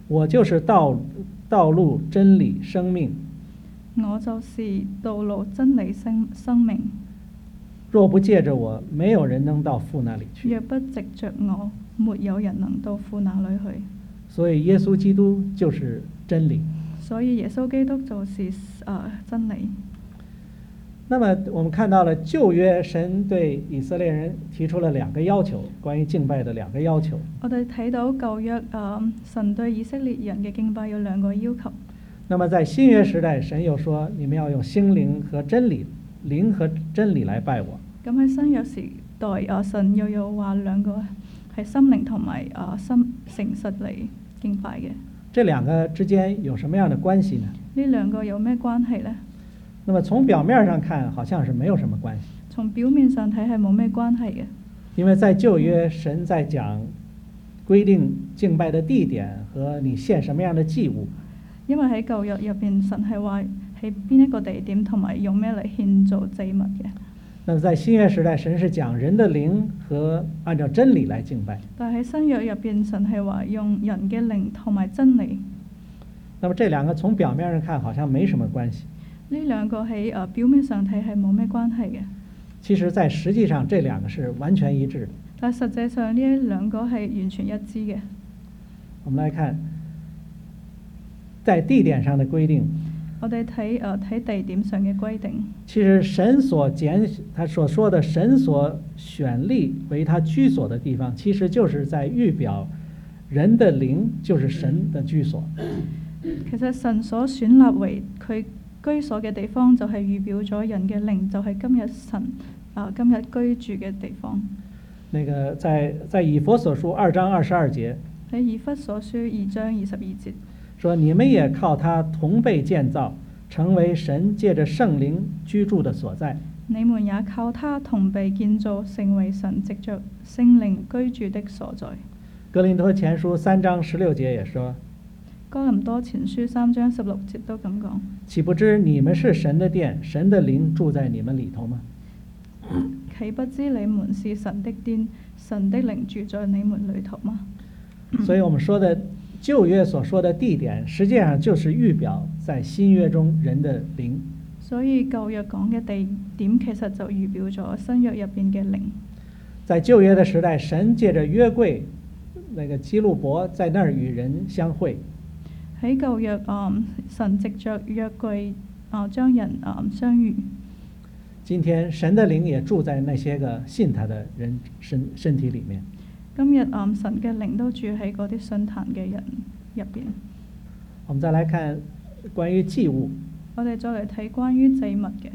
我就是道道路、真理、生命。 我就是道路、真理、生生命。 若不借着我，沒有人能到父那裡去。 若不藉着我，沒有人能到父那裡去。 所以耶穌基督就是真理。 所以耶穌基督就是呃真理。 那麼我們看到了舊約神對以色列人提出了兩個要求，關於敬拜的兩個要求。 我哋睇到舊約呃神對以色列人嘅敬拜有兩個要求。 那麼在新約時代，神又說你們要用心靈和真理，靈和真理來拜我。 咁喺新約時代，啊神又有話兩個係心靈同埋啊心誠實嚟敬拜嘅。 這兩個之間有什麼樣的關係呢？ 呢兩個有咩關係呢？ 那麼從表面上看，好像是沒有什麼關係。 從表面上睇係冇咩關係嘅。 因為在舊約，神在講規定敬拜的地點和你獻什麼樣的祭物。 因為喺舊約入邊，神係話喺邊一個地點同埋用咩嚟獻造祭物嘅。 那麼在新約時代，神是講人的靈和按照真理來敬拜。 但係喺新約入邊，神係話用人嘅靈同埋真理。 那麼這兩個從表面上看好像沒什麼關係。 呢兩個喺誒表面上睇係冇咩關係嘅。 其實在實際上，這兩個是完全一致的。 但係實際上呢兩個係完全一致嘅。 我們來看，在地點上的規定。 我哋睇誒睇地點上嘅規定。 其實神所揀，他所說的神所選立為他居所的地方，其實就是在預表人的靈就是神的居所。 其實神所選立為佢居所嘅地方，就係預表咗人嘅靈，就係今日神啊、呃、今日居住嘅地方。 那個在在以弗所書二章二十二節， 喺以弗所書二章二十二節， 說你們也靠他同被建造，成為神借着聖靈居住的所在。 你們也靠他同被建造，成為神藉着聖靈居住的所在。 哥林多前書三章十六節也說， 哥林多前書三章十六節都咁講。 豈不知你們是神的殿，神的靈住在你們裏頭嗎？ 豈不知你們是神的殿，神的靈住在你們裏頭嗎？ 所以我們說的舊約所說的地點，實際上就是預表在新約中人的靈。 所以舊約講嘅地點，其實就預表咗新約入邊嘅靈。 在舊約的時代，神借着約櫃，那個基路伯在那兒與人相會。 喺舊約，嗯，神藉着約櫃啊，將人啊相遇。 今天神的靈也住在那些個信他的人身身體裡面。 今日嗯，神嘅靈都住喺嗰啲信壇嘅人入邊。 我們再來看關於祭物。 我哋再嚟睇關於祭物嘅。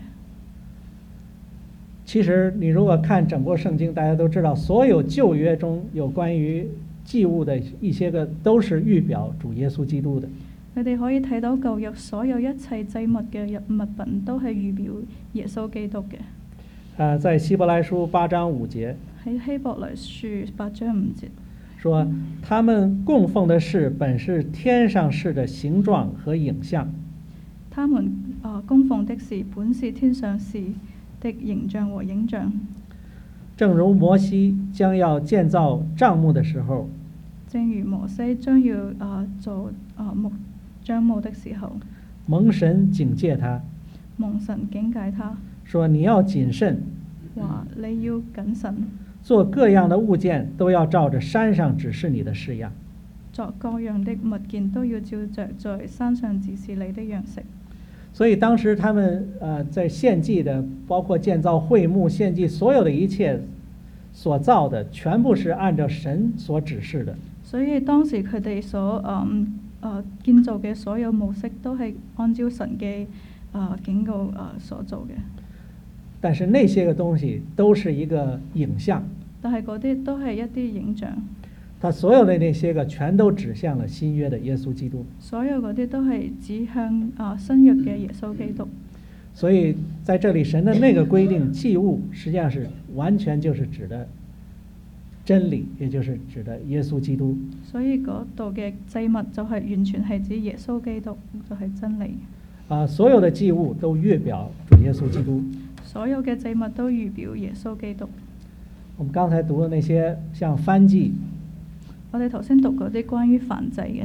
其實你如果看整個聖經，大家都知道，所有舊約中有關於祭物的一些個都是預表主耶穌基督的。 你哋可以睇到舊約所有一切祭物嘅物品都係預表耶穌基督嘅。 啊，在希伯來書八章五節。 喺希伯來書八章五節。 說他們供奉的事本是天上事的形狀和影像。 他們啊、呃、供奉的事本是天上事的形象和影像。 正如摩西將要建造帳幕的時候， 正如摩西將要啊、呃、做啊木帳幕的時候， 蒙神警戒他， 蒙神警戒他， 說你要謹慎， 話你要謹慎， 做各樣的物件都要照着山上指示你的式樣， 作各樣的物件都要照着在山上指示你的樣式。 所以當時他們呃在獻祭的，包括建造會幕、獻祭所有的一切所造的，全部是按照神所指示的。 所以當時佢哋所嗯誒建造嘅所有模式都係按照神嘅誒警告誒所做嘅。 但是那些個東西都是一個影像。 但係嗰啲都係一啲影像。 他所有的那些個全都指向了新約的耶穌基督。 所有嗰啲都係指向啊新約嘅耶穌基督。 所以在這裡神的那個規定祭物，實際上是完全就是指的真理，也就是指的耶穌基督。 所以嗰度嘅祭物就係完全係指耶穌基督，就係、是、真理。 啊，所有的祭物都預表主耶穌基督。 所有嘅祭物都預表耶穌基督。 我們剛才讀的那些像燔祭。 我哋頭先讀嗰啲關於燔祭嘅。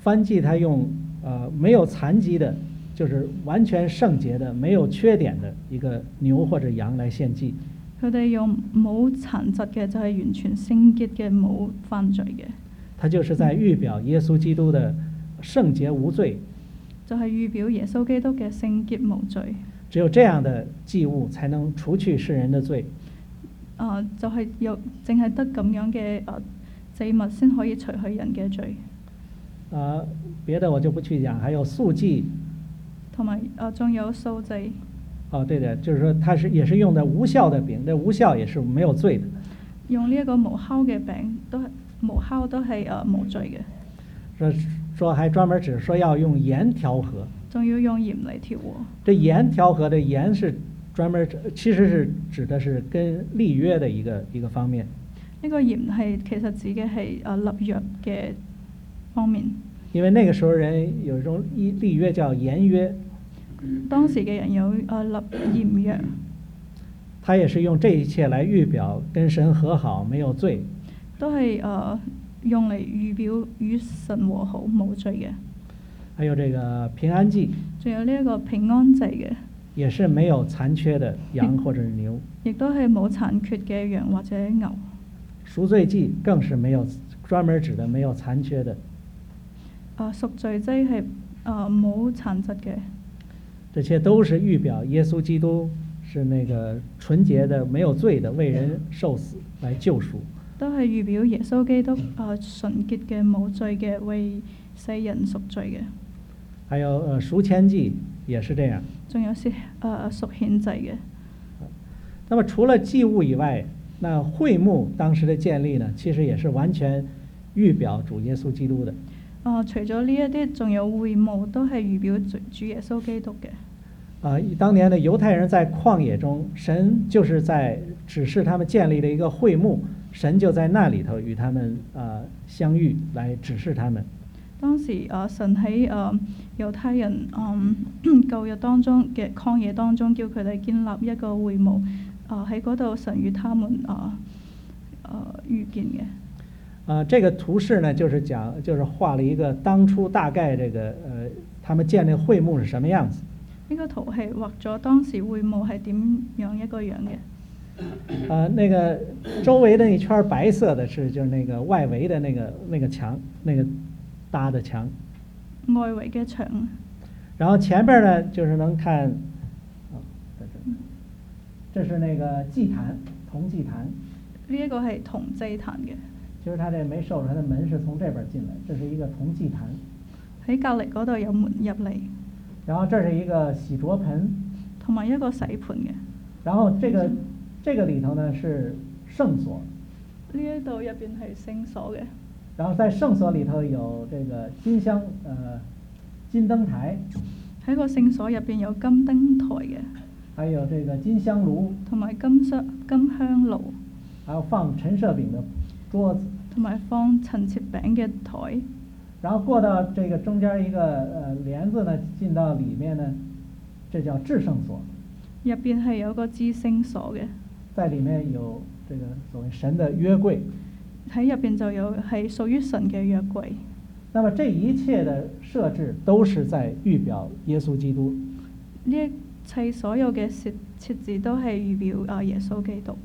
燔祭他用呃没有殘疾的，就是完全聖潔的、沒有缺點的一個牛或者羊來獻祭。 佢哋用冇殘疾嘅，就係完全聖潔嘅，冇犯罪嘅。 他就是在預表耶穌基督的聖潔無罪。 就係預表耶穌基督嘅聖潔無罪。 只有這樣的祭物才能除去世人的罪。 啊、呃，就係有淨係得咁樣嘅啊祭物先可以除去人嘅罪。 啊、呃，別的我就不去講，還有素祭。 同埋啊，仲有素祭。 哦，對的，就是說它是也是用的無酵的餅，這無酵也是沒有罪的。 用呢一個無酵嘅餅都係無酵都係啊無罪嘅。 說說還專門指說要用鹽調和。 仲要用鹽嚟調和。 這鹽調和的鹽是專門，其實是指的是跟立約的一個一個方面。 呢個鹽係其實指嘅係啊立約嘅方面。 因為那個時候人有一種立約叫鹽約。 當時嘅人有啊立鹽約。 他也是用這一切來預表跟神和好，沒有罪。 都係啊用嚟預表與神和好冇罪嘅。 還有這個平安祭， 仲有呢一個平安祭嘅， 也是沒有殘缺的羊或者牛， 亦都係冇殘缺嘅羊或者牛。 贖罪祭更是沒有專門指的沒有殘缺的。 啊，贖罪祭係啊冇殘疾嘅。 這些都是預表耶穌基督是那個純潔的、沒有罪的，為人受死來救贖。 都係預表耶穌基督啊純潔嘅、冇罪嘅，為世人贖罪嘅。 還有呃贖愆祭也是這樣。 仲有是呃贖愆祭嘅。 那麼除了祭物以外，那會幕當時的建立呢，其實也是完全預表主耶穌基督的。 啊、呃，除咗呢一啲，仲有會幕都係預表主主耶穌基督嘅。 啊、呃，當年的猶太人在曠野中，神就是在指示他們建立了一個會幕，神就在那裡頭與他們啊、呃、相遇，來指示他們。 當時啊，神喺啊猶太人嗯舊約當中嘅曠野當中，叫佢哋建立一個會幕。啊喺嗰度，神與他們啊啊遇見嘅。 啊，這個圖示呢，就是講，就是畫了一個當初大概這個呃，他們建立會幕是什麼樣子。 呢個圖係畫咗當時會幕係點樣一個樣嘅。 啊，那個周圍的一圈白色的是就是那個外圍的那個那個牆，那個搭的牆。 外圍嘅牆。 然後前邊呢，就是能看，哦，在這，這是那個祭壇，銅祭壇。 呢一個係銅祭壇嘅。 就是他這沒收出來的門是從這邊進來，這是一個銅祭壇。 喺隔離嗰度有門入嚟。 然後這是一個洗濯盆。 同埋一個洗盤嘅。 然後這個這個裡頭呢是聖所。 呢一度入邊係聖所嘅。 然後在聖所裡頭有這個金香呃金燈台。 喺個聖所入邊有金燈台嘅。 還有這個金香爐。同埋金香金香爐。 還有放陳設餅的桌子。 同埋放陳設餅嘅台。 然後過到這個中間一個呃簾子呢，進到裡面呢，這叫至聖所。 入邊係有個至聖所嘅。 在裡面有這個所謂神的約櫃。 喺入邊就有係屬於神嘅約櫃。 那麼這一切的設置都是在預表耶穌基督。 呢一切所有嘅設設置都係預表啊耶穌基督。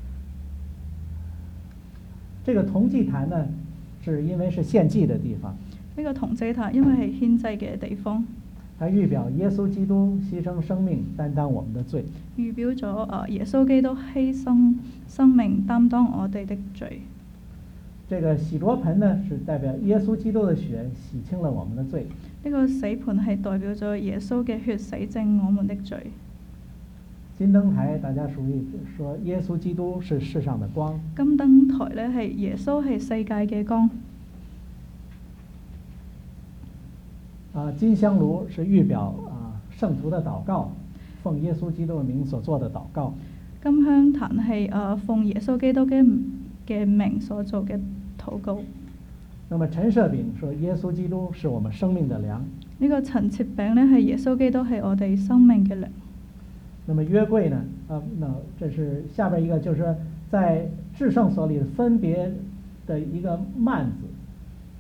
這個銅祭壇呢，是因為是獻祭的地方。 呢個銅祭壇因為係獻祭嘅地方。 它預表耶穌基督犧牲生命，擔當我們的罪。 預表咗啊耶穌基督犧牲生命，擔當我哋的罪。 這個洗濯盆呢，是代表耶穌基督的血洗清了我們的罪。 呢個洗盤係代表咗耶穌嘅血洗淨我們的罪。 金燈台大家熟悉，說耶穌基督是世上的光。 金燈台呢係耶穌係世界嘅光。 啊，金香爐是預表啊聖徒的禱告，奉耶穌基督的名所做的禱告。 金香壇係啊奉耶穌基督嘅嘅名所做嘅禱告。 那麼陳設餅說耶穌基督是我們生命的糧。 呢個陳設餅呢係耶穌基督係我哋生命嘅糧。 那麼約櫃呢？啊，那這是下邊一個，就是說在至聖所裡分別的一個幔子，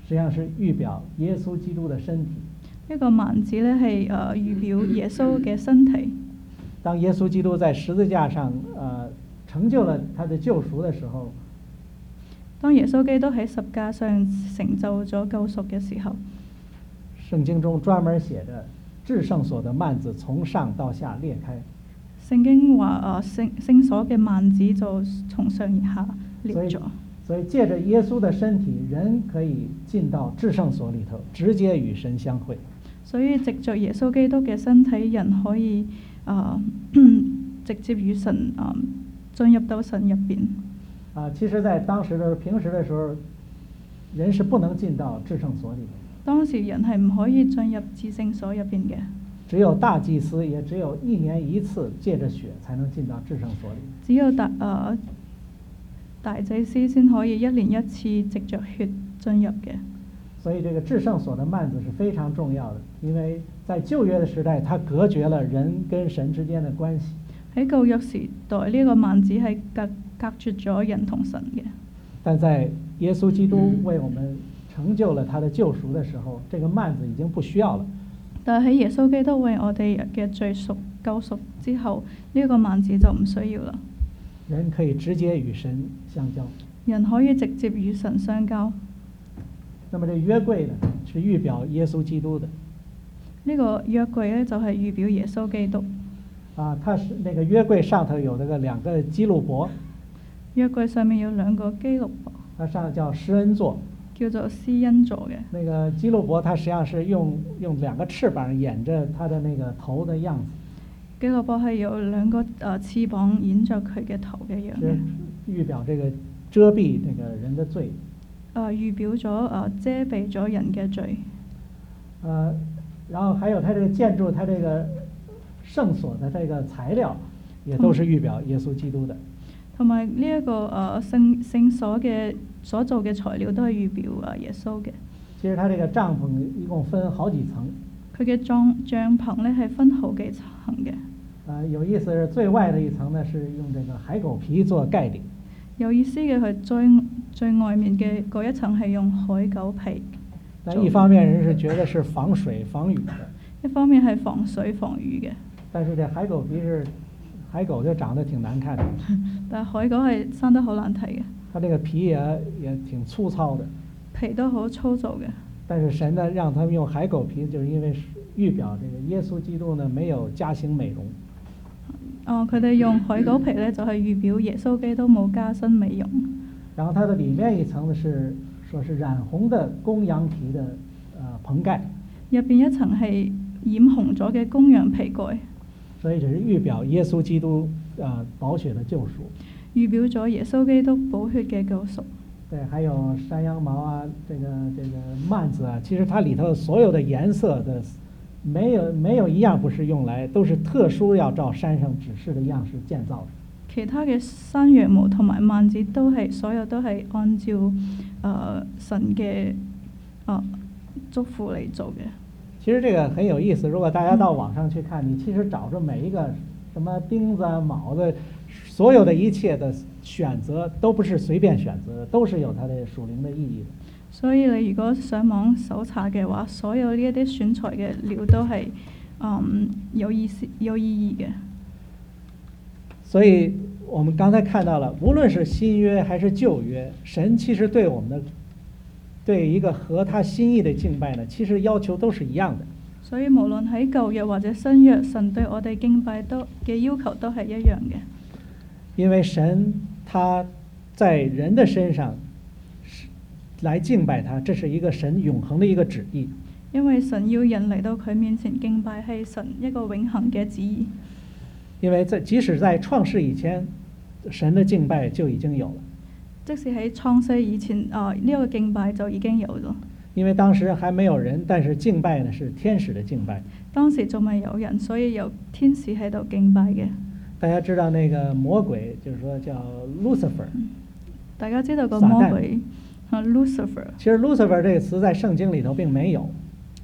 實際上是預表耶穌基督的身體。 呢個幔子咧係誒預表耶穌嘅身體。 當耶穌基督在十字架上呃成就了他的救贖的時候， 當耶穌基督喺十架上成就咗救贖嘅時候， 聖經中專門寫着至聖所的幔子從上到下裂開。 聖經話誒聖聖所嘅幔子就從上而下裂咗。 所以借着耶穌的身體，人可以進到至聖所裏頭，直接與神相會。 所以藉着耶穌基督嘅身體，人可以啊、呃、直接與神啊、呃、進入到神入邊。 啊，其實，在當時的平時的時候，人是不能進到至聖所裏的。 當時人係唔可以進入至聖所入邊嘅。 只有大祭司，也只有一年一次借着血才能進到至聖所裏。 只有大啊、呃、大祭司先可以一年一次藉着血進入嘅。 所以這個至聖所的幔子是非常重要的，因為在舊約的時代，它隔絕了人跟神之間的關係。 喺舊約時代，呢、這個幔子係隔隔絕咗人同神嘅。 但在耶穌基督為我們成就了他的救贖的時候，這個幔子已經不需要了。 但係喺耶穌基督為我哋嘅罪贖救贖之後，呢、這個幔子就唔需要啦。 人可以直接與神相交。 人可以直接與神相交。 那麼這約櫃呢，是預表耶穌基督的。 呢個約櫃呢，就係預表耶穌基督。 啊，它是那個約櫃上頭有那個兩個基路伯。 約櫃上面有兩個基路伯。 它上叫施恩座。 叫做施恩座嘅。 那個基路伯，它實際上是用用兩個翅膀掩着它的那個頭的樣子。 基路伯係有兩個誒翅膀掩着佢嘅頭嘅樣嘅。 預表這個遮蔽那個人的罪。 誒、呃、預表咗誒、呃、遮蔽咗人嘅罪。 呃，然後還有它這個建築，它這個聖所的這個材料，也都是預表耶穌基督的。 同埋呢一個誒聖聖所嘅所做嘅材料都係預表誒耶穌嘅。 其實它這個帳篷一共分好幾層。 佢嘅帳帳篷咧係分好幾層嘅。 呃，有意思是最外的一層呢，是用這個海狗皮做蓋頂。 有意思嘅係最最外面嘅嗰一層係用海狗皮。 但一方面人是覺得是防水防雨的。 一方面係防水防雨嘅。 但是這海狗皮是海狗就長得挺難看的。 但係海狗係生得好難睇嘅。 它這個皮也也挺粗糙的。 皮都好粗糙嘅。 但是神呢，讓他們用海狗皮，就是因為預表這個耶穌基督呢，沒有加行美容。 哦，佢哋用海狗皮呢，就係預表耶穌基督冇加身美容。 然後它的裡面一層呢，是說是染紅的公羊皮的呃棚蓋。 入邊一層係染紅咗嘅公羊皮蓋。 所以這是預表耶穌基督呃寶血的救贖。 預表咗耶穌基督寶血嘅救贖。 對，還有山羊毛啊，這個這個幔子啊，其實它裡頭所有的顏色的，沒有沒有一樣不是用來，都是特殊要照山上指示的樣式建造的。 其他嘅山羊毛同埋幔子都係所有都係按照誒、呃、神嘅誒囑咐嚟做嘅。 其實這個很有意思，如果大家到網上去看，你其實找着每一個什麼釘子啊、鉚子，所有的一切的選擇都不是隨便選擇的，都是有它的屬靈的意義的。 所以你如果上網搜查嘅話，所有呢一啲選材嘅料都係嗯有意思、有意義嘅。 所以我們剛才看到了，無論是新約還是舊約，神其實對我們的對一個合他心意的敬拜呢，其實要求都是一樣的。 所以無論喺舊約或者新約，神對我哋敬拜都嘅要求都係一樣嘅。 因為神他在人的身上來敬拜他，這是一個神永恆的一個旨意。 因為神要人嚟到佢面前敬拜，係神一個永恆嘅旨意。 因為在即使在創世以前，神的敬拜就已經有了。 即使喺創世以前，啊呢個敬拜就已經有咗。 因為當時還沒有人，但是敬拜呢是天使的敬拜。 當時仲未有人，所以有天使喺度敬拜嘅。 大家知道那個魔鬼，就是說叫 Lucifer。 大家知道個魔鬼啊 Lucifer。 其實 Lucifer 這個詞在聖經裏頭並沒有。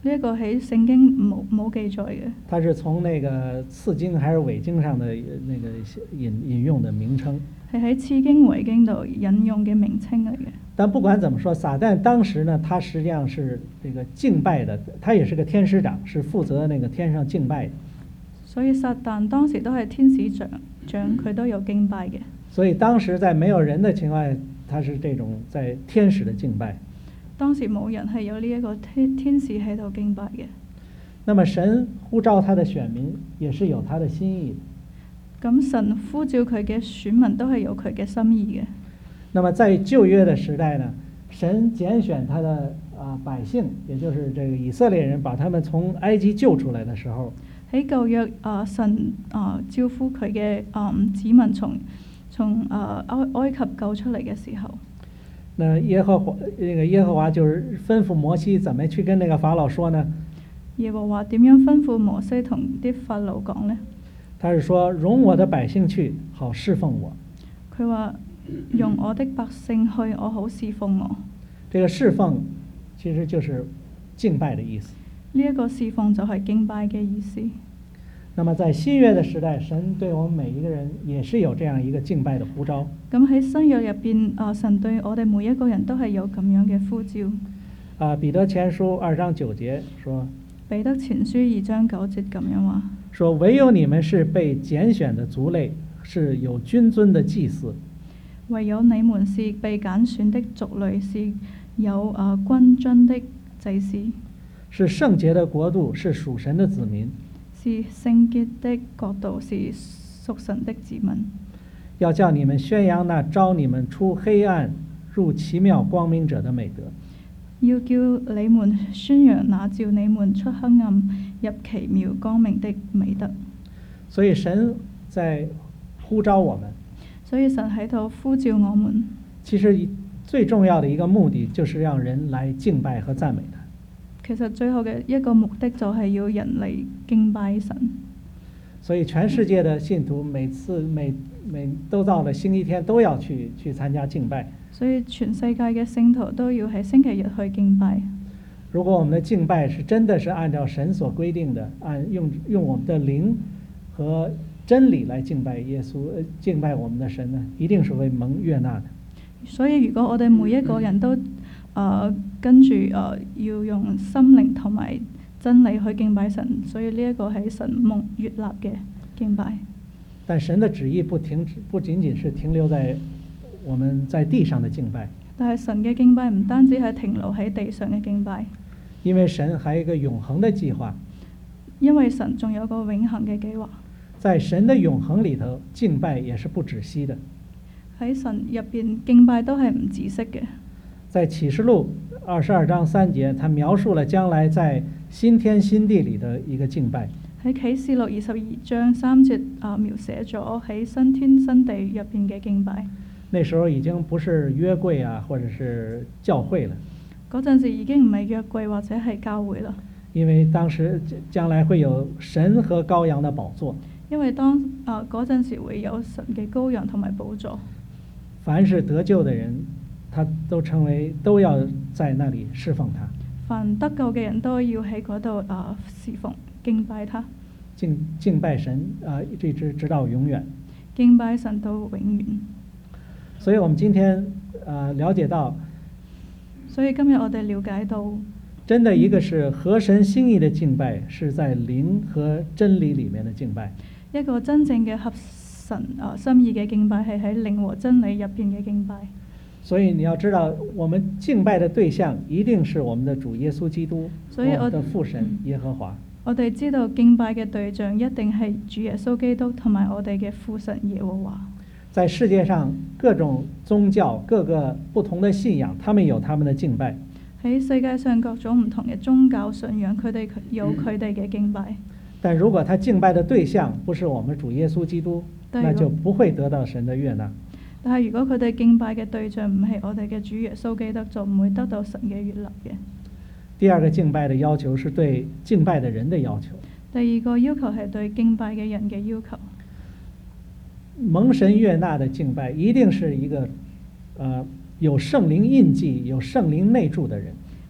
呢一個喺聖經冇冇記載嘅， 它是從那個次經還是偽經上的那個引引用的名稱。 係喺次經偽經度引用嘅名稱嚟嘅。 但不管怎麼說，撒旦當時呢，他實際上是這個敬拜的，他也是個天使長，是負責那個天上敬拜的。 所以撒旦當時都係天使長長，佢都有敬拜嘅。 所以當時在沒有人的情況下，他是這種在天使的敬拜。 當時冇人係有呢一個天天使喺度敬拜嘅。 那麼神呼召他的選民，也是有他的心意的。 咁神呼召佢嘅選民都係有佢嘅心意嘅。 那麼在舊約的時代呢，神揀選他的啊百姓，也就是這個以色列人，把他們從埃及救出來的時候， 喺舊約啊神啊招呼佢嘅啊子民從從啊埃埃及救出嚟嘅時候， 那耶和華那個耶和華就是吩咐摩西怎麼去跟那個法老說呢？ 耶和華點樣吩咐摩西同啲法老講呢？ 他是說容我的百姓去，好侍奉我。 佢話用我的百姓去，我好侍奉我。 這個侍奉其實就是敬拜的意思。 呢一個侍奉就係敬拜嘅意思。 那麼在新約的時代，神對我們每一個人也是有這樣一個敬拜的呼召。 咁喺新約入邊，啊神對我哋每一個人都係有咁樣嘅呼召。 啊，彼得前書二章九節說。 彼得前書二章九節咁樣話。 說唯有你們是被揀選的族類，是有君尊的祭司。 唯有你們是被揀選的族類，是有啊君尊的祭司。 是聖潔的國度，是屬神的子民。 是聖潔的國度，是屬神的子民。 要叫你們宣揚那召你們出黑暗入奇妙光明者的美德。 要叫你們宣揚那召你們出黑暗入奇妙光明的美德。 所以神在呼召我們。 所以神喺度呼召我們。 其實最重要的一個目的，就是讓人來敬拜和讚美他。 其實最後嘅一個目的就係要人嚟敬拜神。 所以全世界的信徒每次每每都到了星期天都要去去參加敬拜。 所以全世界嘅聖徒都要喺星期日去敬拜。 如果我們的敬拜是真的是按照神所規定的，按用用我們的靈和真理來敬拜耶穌，敬拜我們的神呢，一定是會蒙悅納的。 所以如果我哋每一個人都呃跟住呃要用心靈同埋真理去敬拜神，所以呢一個係神蒙悅納嘅敬拜。 但神的旨意不停止，不僅僅是停留在我們在地上的敬拜。 但係神嘅敬拜唔單止係停留喺地上嘅敬拜， 因為神還有一個永恆的計劃。 因為神仲有個永恆嘅計劃。 在神的永恆裏頭，敬拜也是不止息的。 喺神入邊敬拜都係唔止息嘅。 在啟示錄二十二章三節，他描述了將來在新天新地裏的一個敬拜。 喺啟示錄二十二章三節啊，描寫咗喺新天新地入邊嘅敬拜。 那時候已經不是約櫃啊，或者是教會了。 嗰陣時已經唔係約櫃或者係教會啦。 因為當時將來會有神和羔羊的寶座。 因為當啊嗰陣時會有神嘅羔羊同埋寶座。 凡是得救的人，他都成為都要在那裡侍奉他。 凡得救嘅人都要喺嗰度啊侍奉敬拜他。 敬敬拜神啊，一直直到永遠。 敬拜神到永遠。 所以我們今天啊了解到， 所以今日我哋了解到， 真的一個是合神心意的敬拜，是在靈和真理裡面的敬拜。 一個真正嘅合神啊心意嘅敬拜係喺靈和真理入邊嘅敬拜。 所以你要知道，我們敬拜的對象一定是我們的主耶穌基督， 所以我我們的父神耶和華。 我哋知道敬拜嘅對象一定係主耶穌基督同埋我哋嘅父神耶和華。 在世界上各種宗教、各個不同的信仰，他們有他們的敬拜。 喺世界上各種唔同嘅宗教信仰，佢哋有佢哋嘅敬拜。 但如果他敬拜的對象不是我們主耶穌基督，那就不會得到神的悅納。 但係如果佢哋敬拜嘅對象唔係我哋嘅主耶穌基督，就唔會得到神嘅悅納嘅。 第二個敬拜的要求是對敬拜的人的要求。 第二個要求係對敬拜嘅人嘅要求。 蒙神悅納的敬拜，一定是一個，呃，有聖靈印記、有聖靈內住的人。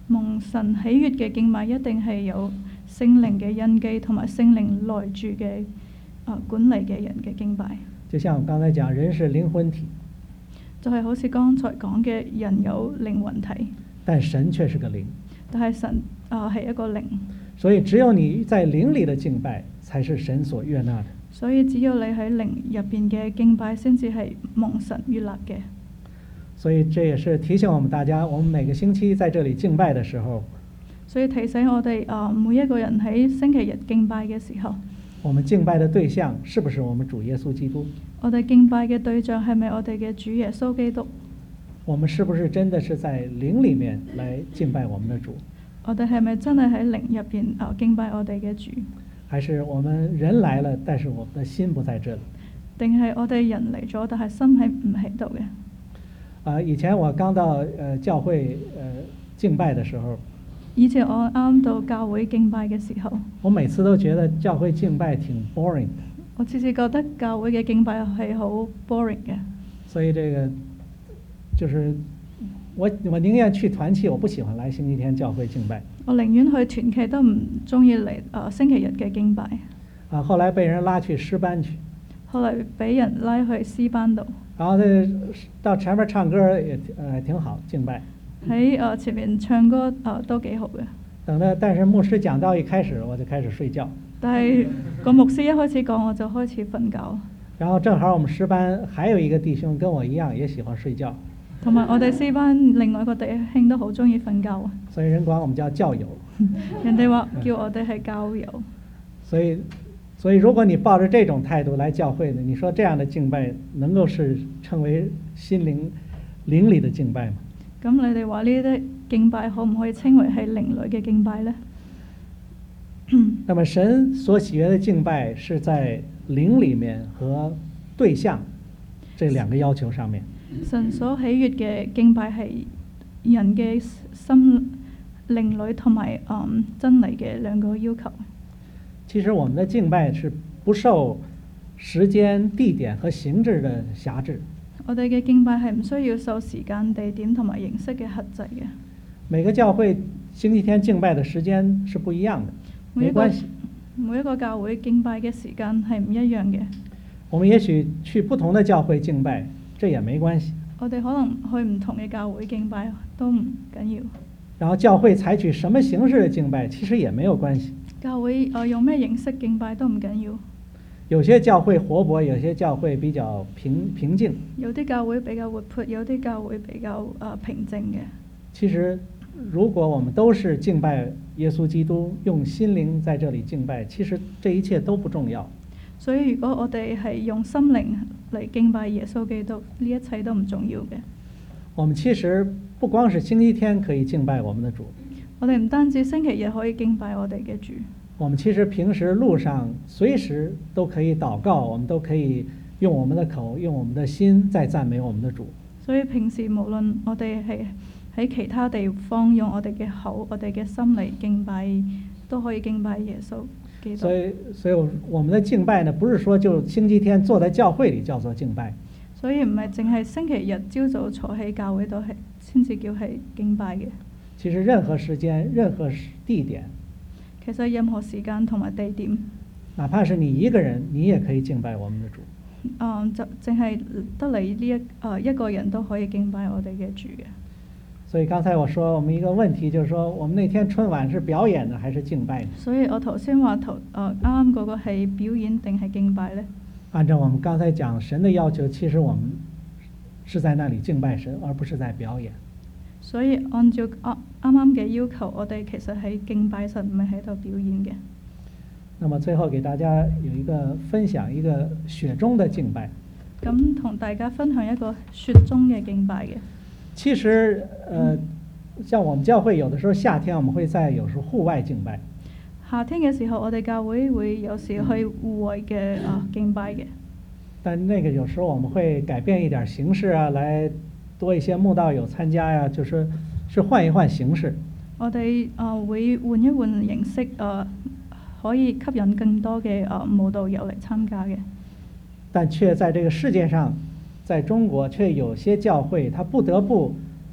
蒙神喜悅嘅敬拜一定係有聖靈嘅印記同埋聖靈內住嘅啊管理嘅人嘅敬拜。 就像我剛才講，人是靈魂體， 就係好似剛才講嘅，人有靈魂體， 但神卻是個靈。 但係神啊係一個靈， 所以只有你在靈裡的敬拜，才是神所悅納的。 所以只要你喺靈入邊嘅敬拜，先至係蒙神悅納嘅。 所以這也是提醒我們大家，我們每個星期在這裡敬拜的時候， 所以提醒我哋啊，每一個人喺星期日敬拜嘅時候， 我們敬拜的對象是不是我們主耶穌基督？ 我哋敬拜嘅對象係咪我哋嘅主耶穌基督？ 我們是不是真的是在靈裡面來敬拜我們的主？ 我哋係咪真係喺靈入邊啊敬拜我哋嘅主？ 還是我們人來了，但是我們的心不在這裡？ 定係我哋人嚟咗，但係心喺唔喺度嘅？ 啊，以前我剛到呃教會呃敬拜的時候， 以前我啱到教會敬拜嘅時候， 我每次都覺得教會敬拜挺 boring 的。 我次次覺得教會嘅敬拜係好 boring 嘅。 所以這個就是我我寧願去團契，我不喜歡來星期天教會敬拜。 我寧願去團契都唔中意嚟啊星期日嘅敬拜。 啊，後來被人拉去詩班去。 後來俾人拉去詩班度。 然後呢，到前面唱歌也呃挺好，敬拜。 喺誒前面唱歌誒、呃、都幾好嘅。 等到但是牧師講道一開始，我就開始睡覺。 但係個牧師一開始講，我就開始瞓覺。 然後正好我們詩班還有一個弟兄跟我一樣，也喜歡睡覺。 同埋我哋詩班另外一個弟兄都好中意瞓覺。 所以人管我們叫教友。 人哋話叫我哋係教友。 所以。所以，如果你抱着這種態度來教會呢，你說這樣的敬拜能夠是稱為心靈靈裡的敬拜嗎？ 咁你哋話呢啲敬拜可唔可以稱為係靈裡嘅敬拜呢？ 那麼神所喜悅的敬拜是在靈裡面和對象這兩個要求上面。 神所喜悅嘅敬拜係人嘅心靈裡同埋嗯真理嘅兩個要求。 其實我們的敬拜是不受時間、地點和形制的轄制。 我哋嘅敬拜係唔需要受時間、地點同埋形式嘅限制嘅。 每個教會星期天敬拜的時間是不一樣的，沒關係。 每一個教會敬拜嘅時間係唔一樣嘅。 我們也許去不同的教會敬拜，這也沒關係。 我哋可能去唔同嘅教會敬拜都唔緊要。 然後教會採取什麼形式的敬拜，其實也沒有關係。 教會誒、呃、用咩形式敬拜都唔緊要。 有些教會活潑，有些教會比較平平靜。 有啲教會比較活潑，有啲教會比較誒、呃、平靜嘅。 其實，如果我們都是敬拜耶穌基督，用心靈在這裡敬拜，其實這一切都不重要。 所以如果我哋係用心靈嚟敬拜耶穌基督，呢一切都唔重要嘅。 我們其實不光是星期天可以敬拜我們的主。 我哋唔單止星期日可以敬拜我哋嘅主， 我們其實平時路上隨時都可以禱告，我們都可以用我們的口、用我們的心在讚美我們的主。 所以平時無論我哋係喺其他地方用我哋嘅口、我哋嘅心嚟敬拜，都可以敬拜耶穌基督。 所以，所以我們的敬拜呢，不是說就星期天坐在教會裡叫做敬拜。 所以唔係淨係星期日朝早坐喺教會度係先至叫係敬拜嘅。 其實任何時間、任何地點， 其實任何時間同埋地點， 哪怕是你一個人，你也可以敬拜我們的主。 嗯，就淨係得你呢一誒一個人都可以敬拜我哋嘅主嘅。 所以剛才我說我們一個問題，就是說我們那天春晚是表演呢，還是敬拜呢？ 所以我頭先話頭誒啱啱嗰個係表演定係敬拜呢？ 按照我們剛才講神的要求，其實我們是在那裡敬拜神，而不是在表演。 所以按照啱啱嘅要求，我哋其實係敬拜神，唔係喺度表演嘅。 那麼最後給大家有一個分享，一個雪中的敬拜。 咁同大家分享一個雪中嘅敬拜嘅。 其實，呃，像我們教會有的時候夏天，我們會在有時候戶外敬拜。 夏天嘅時候，我哋教會會有時去戶外嘅啊敬拜嘅。 但那個有時候我們會改變一點形式啊，來多一些慕道友參加呀、啊，就是是換一換形式。 我哋啊會換一換形式啊，可以吸引更多嘅啊慕道友嚟參加嘅。 但卻在這個世界上，在中國卻有些教會，他不得不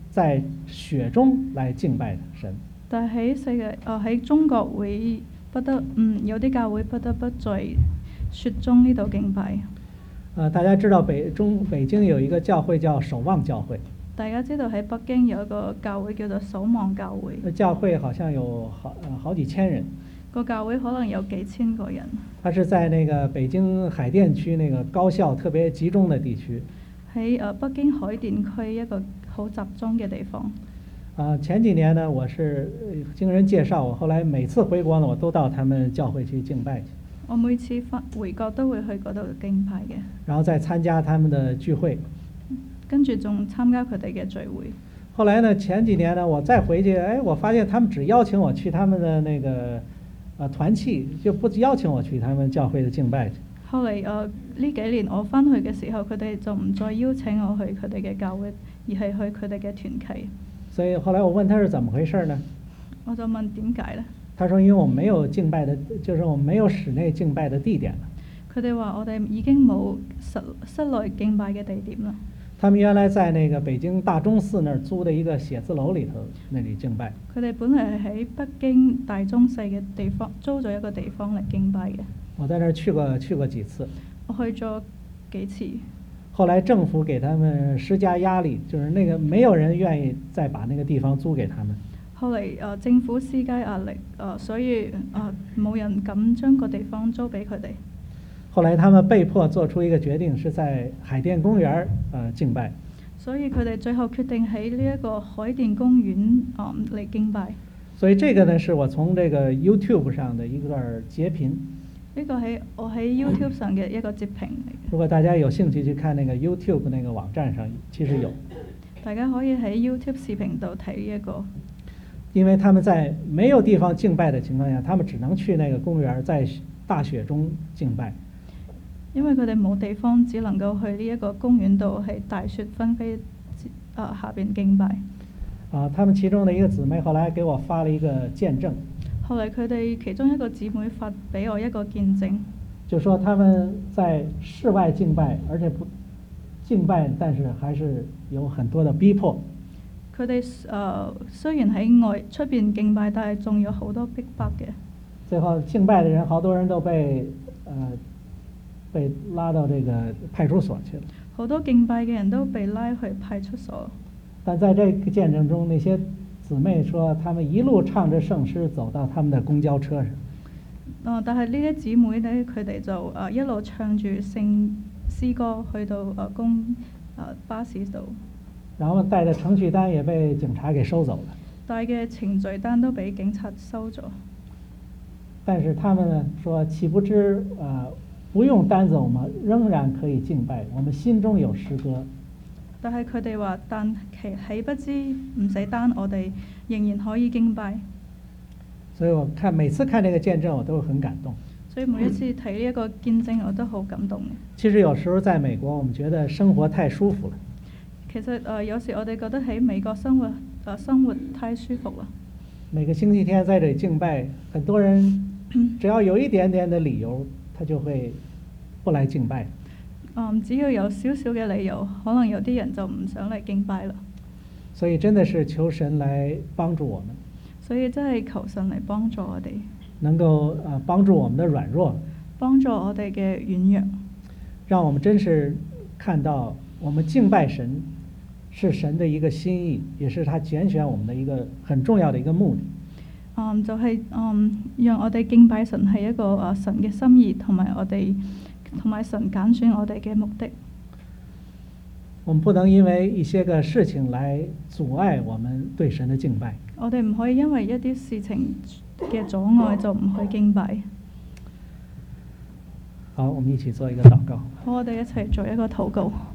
在雪中來敬拜神。 但係喺世界誒喺中國會不得嗯有啲教會不得不在雪中呢度敬拜。 呃，大家知道北中北京有一個教會叫守望教會。 大家知道喺北京有一個教會叫做守望教會。 那教會好像有好呃好幾千人。 個教會可能有幾千個人。 它是在那個北京海淀區那個高校特別集中的地區。 喺誒北京海淀區一個好集中嘅地方。 啊，前幾年呢，我是經人介紹，我後來每次回國呢，我都到他們教會去敬拜去。 我每次返回國都會去嗰度敬拜嘅。 然後再參加他們的聚會。 跟住仲參加佢哋嘅聚會。 後來呢，前幾年呢，我再回去，哎，我發現他們只邀請我去他們的那個呃團契，就不邀請我去他們教會的敬拜去。 後嚟誒呢幾年我返去嘅時候，佢哋就唔再邀請我去佢哋嘅教會，而係去佢哋嘅團契。 所以後來我問他是怎麼回事呢？ 我就問點解呢？ 他說因為我們沒有敬拜的，就是我們沒有室內敬拜的地點了。 佢哋話我哋已經冇室室內敬拜嘅地點啦。 他們原來在那個北京大鐘寺那兒租的一個寫字樓裏頭，那裏敬拜。 佢哋本來係喺北京大鐘寺嘅地方租咗一個地方嚟敬拜嘅。 我在那兒去過去過幾次。 我去咗幾次。 後來政府給他們施加壓力，就是那個沒有人願意再把那個地方租給他們。 後嚟誒、呃、政府施加壓力，誒、呃、所以誒冇、呃、人敢將個地方租俾佢哋。 後來他們被迫做出一個決定，是在海淀公園呃敬拜。 所以佢哋最後決定喺呢一個海淀公園誒嚟敬拜。 所以這個呢，是我從這個 YouTube 上的一段截屏。 呢個係我喺 YouTube 上嘅一個截屏嚟嘅。 如果大家有興趣去看那個 YouTube 那個網站上，其實有。 大家可以喺 YouTube 視頻度睇呢一個。 因為他們在沒有地方敬拜的情況下，他們只能去那個公園，在大雪中敬拜。 因為佢哋冇地方，只能夠去呢一個公園度，喺大雪紛飛啊下邊敬拜。 啊，他們其中的一個姊妹後來給我發了一個見證。 後來佢哋其中一個姊妹發俾我一個見證， 就說他們在室外敬拜，而且不敬拜，但是還是有很多的逼迫。 佢哋誒雖然喺外出邊敬拜，但係仲有好多逼迫嘅。 最後敬拜的人，好多人都被呃被拉到這個派出所去了。 好多敬拜嘅人都被拉去派出所。 但在這個見證中，那些姊妹說，他們一路唱着聖詩走到他們的公交車上。 哦，但係呢啲姊妹咧，佢哋就誒、呃、一路唱住聖詩歌去到誒、呃、公誒、呃、巴士度。 然後帶的程序單也被警察給收走了。 帶嘅程序單都俾警察收咗。 但是他們呢說，豈不知呃不用單走嗎？仍然可以敬拜，我們心中有詩歌。 但係佢哋話，但其豈不知唔使單，我哋仍然可以敬拜。 所以我看每次看這個見證，我都很感動。 所以每一次睇呢一個見證，我都好感動。 其實有時候在美國，我們覺得生活太舒服了。 其實誒、呃，有時我哋覺得喺美國生活誒、呃、生活太舒服啦。 每個星期天在這裡敬拜，很多人只要有一點點的理由，他就會不來敬拜。 嗯，只要有少少嘅理由，可能有啲人就唔想嚟敬拜啦。 所以真的是求神來幫助我們。 所以真係求神嚟幫助我哋。 能夠呃幫助我們的軟弱。 幫助我哋嘅軟弱。 讓我們真是看到我們敬拜神是神的一個心意，也是他揀選我們的一個很重要的一個目的。 嗯，就係、是、嗯，讓我哋敬拜神係一個啊神嘅心意，同埋我哋。同埋神揀選我哋嘅目的。 我們不能因為一些個事情來阻礙我們對神的敬拜。 我哋唔可以因為一啲事情嘅阻礙就唔去敬拜。 好，我們一起做一個禱告。 好，我哋一齊做一個禱告。